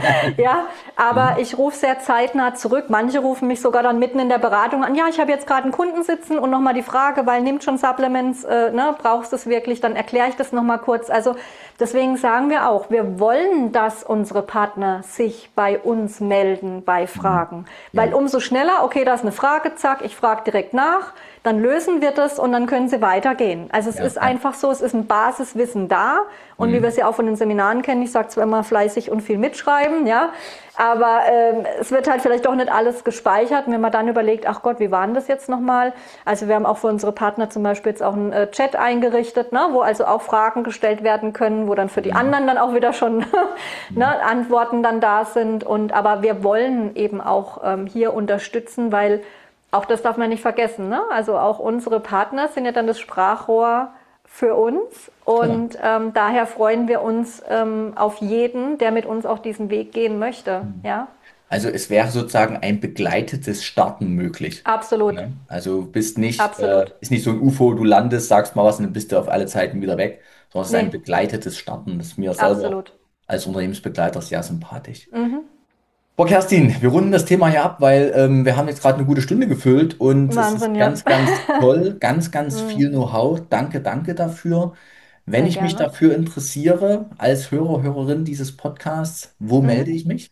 Ja, aber Mhm. ich rufe sehr zeitnah zurück. Manche rufen mich sogar dann mitten in der Beratung an. Ja, ich habe jetzt gerade einen Kunden sitzen und nochmal die Frage, weil nimmt schon Supplements, ne, brauchst du es wirklich, dann erkläre ich das nochmal kurz. Also deswegen sagen wir auch, wir wollen, dass unsere Partner sich bei uns melden bei Mhm. Fragen. Weil Ja, umso schneller, okay, da ist eine Frage, zack, ich frage direkt nach, dann lösen wir das und dann können sie weitergehen. Also es ja, ist ja. einfach so, es ist ein Basiswissen da und wie wir es Mhm. ja auch von den Seminaren kennen, ich sage zwar immer fleißig und viel mitschreiben, ja, aber es wird halt vielleicht doch nicht alles gespeichert. Und wenn man dann überlegt, ach Gott, wie war denn das jetzt nochmal? Also wir haben auch für unsere Partner zum Beispiel jetzt auch einen Chat eingerichtet, ne, wo also auch Fragen gestellt werden können, wo dann für die Mhm. anderen dann auch wieder schon Mhm. ne, Antworten dann da sind. Aber wir wollen eben auch hier unterstützen, weil auch das darf man nicht vergessen. Ne? Also auch unsere Partner sind ja dann das Sprachrohr für uns Klar. und daher freuen wir uns auf jeden, der mit uns auch diesen Weg gehen möchte. Mhm. Ja, Also es wäre sozusagen ein begleitetes Starten möglich. absolut, Ne? Also bist nicht, absolut. ist nicht so ein UFO, du landest, sagst mal was und dann bist du auf alle Zeiten wieder weg, sondern es ist ein Nee, begleitetes Starten. Das ist mir selber absolut. als Unternehmensbegleiter sehr sympathisch. Boah, Kerstin, wir runden das Thema hier ab, weil wir haben jetzt gerade eine gute Stunde gefüllt und es ist Wahnsinn, ja. ganz, ganz toll, ganz, ganz viel Know-how. Danke, danke dafür. Wenn Sehr ich mich gerne. dafür interessiere, als Hörer, Hörerin dieses Podcasts, wo melde ich mich?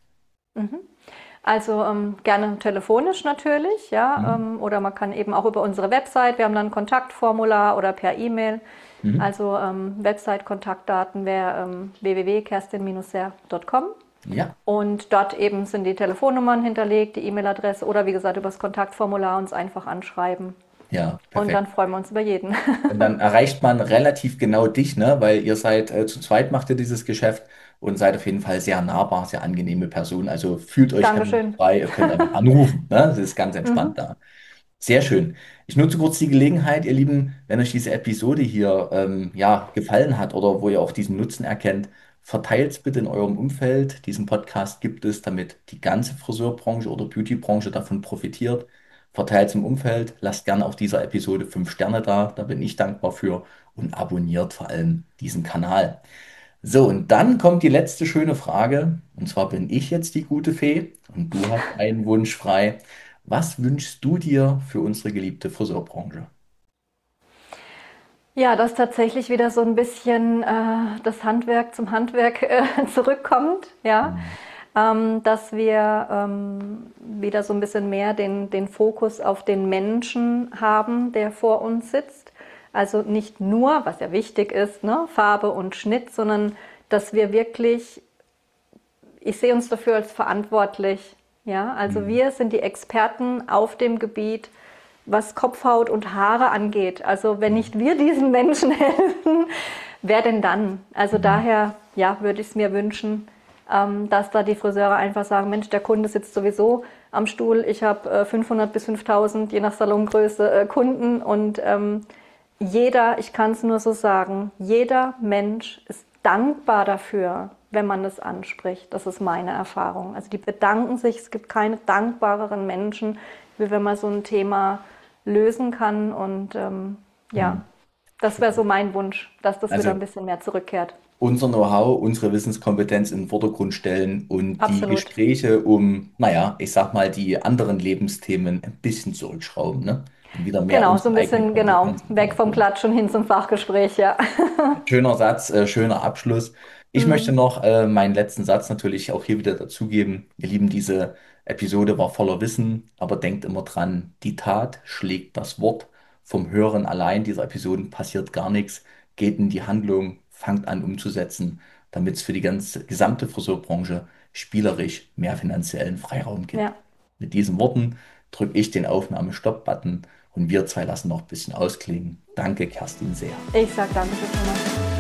Also gerne telefonisch natürlich, ja, Mhm. oder man kann eben auch über unsere Website, wir haben dann ein Kontaktformular oder per E-Mail. Mhm. Also Website-Kontaktdaten wäre www.kerstin-ser.com Ja, und dort eben sind die Telefonnummern hinterlegt, die E-Mail-Adresse oder wie gesagt über das Kontaktformular uns einfach anschreiben ja, und dann perfekt. freuen wir uns über jeden. Und dann erreicht man relativ genau dich, ne? Weil ihr seid zu zweit macht ihr dieses Geschäft und seid auf jeden Fall sehr nahbar, sehr angenehme Person. Also fühlt euch einfach Dankeschön. frei, ihr könnt einfach anrufen, ne? Das ist ganz entspannt da. Sehr schön. Ich nutze kurz die Gelegenheit, ihr Lieben, wenn euch diese Episode hier ja, gefallen hat oder wo ihr auch diesen Nutzen erkennt, verteilt es bitte in eurem Umfeld. Diesen Podcast gibt es, damit die ganze Friseurbranche oder Beautybranche davon profitiert. Verteilt es im Umfeld, lasst gerne auf dieser Episode 5 Sterne da, da bin ich dankbar für und abonniert vor allem diesen Kanal. So, und dann kommt die letzte schöne Frage. Und zwar bin ich jetzt die gute Fee und du hast einen Wunsch frei. Was wünschst du dir für unsere geliebte Friseurbranche? Ja, dass tatsächlich wieder so ein bisschen das Handwerk zum Handwerk zurückkommt, ja. Mhm. Dass wir wieder so ein bisschen mehr den Fokus auf den Menschen haben, der vor uns sitzt. Also nicht nur, was ja wichtig ist, ne, Farbe und Schnitt, sondern dass wir wirklich, ich sehe uns dafür als verantwortlich. Ja, also Mhm. wir sind die Experten auf dem Gebiet, was Kopfhaut und Haare angeht. Also wenn nicht wir diesen Menschen helfen, wer denn dann? Also Mhm. daher, ja, würde ich es mir wünschen, dass da die Friseure einfach sagen, Mensch, der Kunde sitzt sowieso am Stuhl, ich habe 500 bis 5000, je nach Salongröße, Kunden und jeder, ich kann es nur so sagen, jeder Mensch ist dankbar dafür, wenn man das anspricht. Das ist meine Erfahrung. Also die bedanken sich, es gibt keine dankbareren Menschen, wie wenn man so ein Thema lösen kann. Und ja, Mhm. das wäre so mein Wunsch, dass das wieder ein Also bisschen mehr zurückkehrt. unser Know-how, unsere Wissenskompetenz in den Vordergrund stellen und die Absolut. Gespräche um, naja, ich sag mal, die anderen Lebensthemen ein bisschen zurückschrauben, ne? Und wieder mehr Genau, so unsere ein eigene bisschen, genau, Kompetenz in den weg vom Vordergrund. Klatsch und hin zum Fachgespräch, ja. Schöner Satz, schöner Abschluss. Ich möchte noch meinen letzten Satz natürlich auch hier wieder dazugeben. Ihr Lieben, diese Episode war voller Wissen, aber denkt immer dran, die Tat schlägt das Wort. Vom Hören allein dieser Episoden passiert gar nichts. Geht in die Handlung, fangt an umzusetzen, damit es für die ganze gesamte Friseurbranche spielerisch mehr finanziellen Freiraum gibt. Ja, Mit diesen Worten drücke ich den Aufnahme-Stopp-Button und wir zwei lassen noch ein bisschen ausklingen. Danke, Kerstin, sehr. ich sag Dankeschön, Thomas.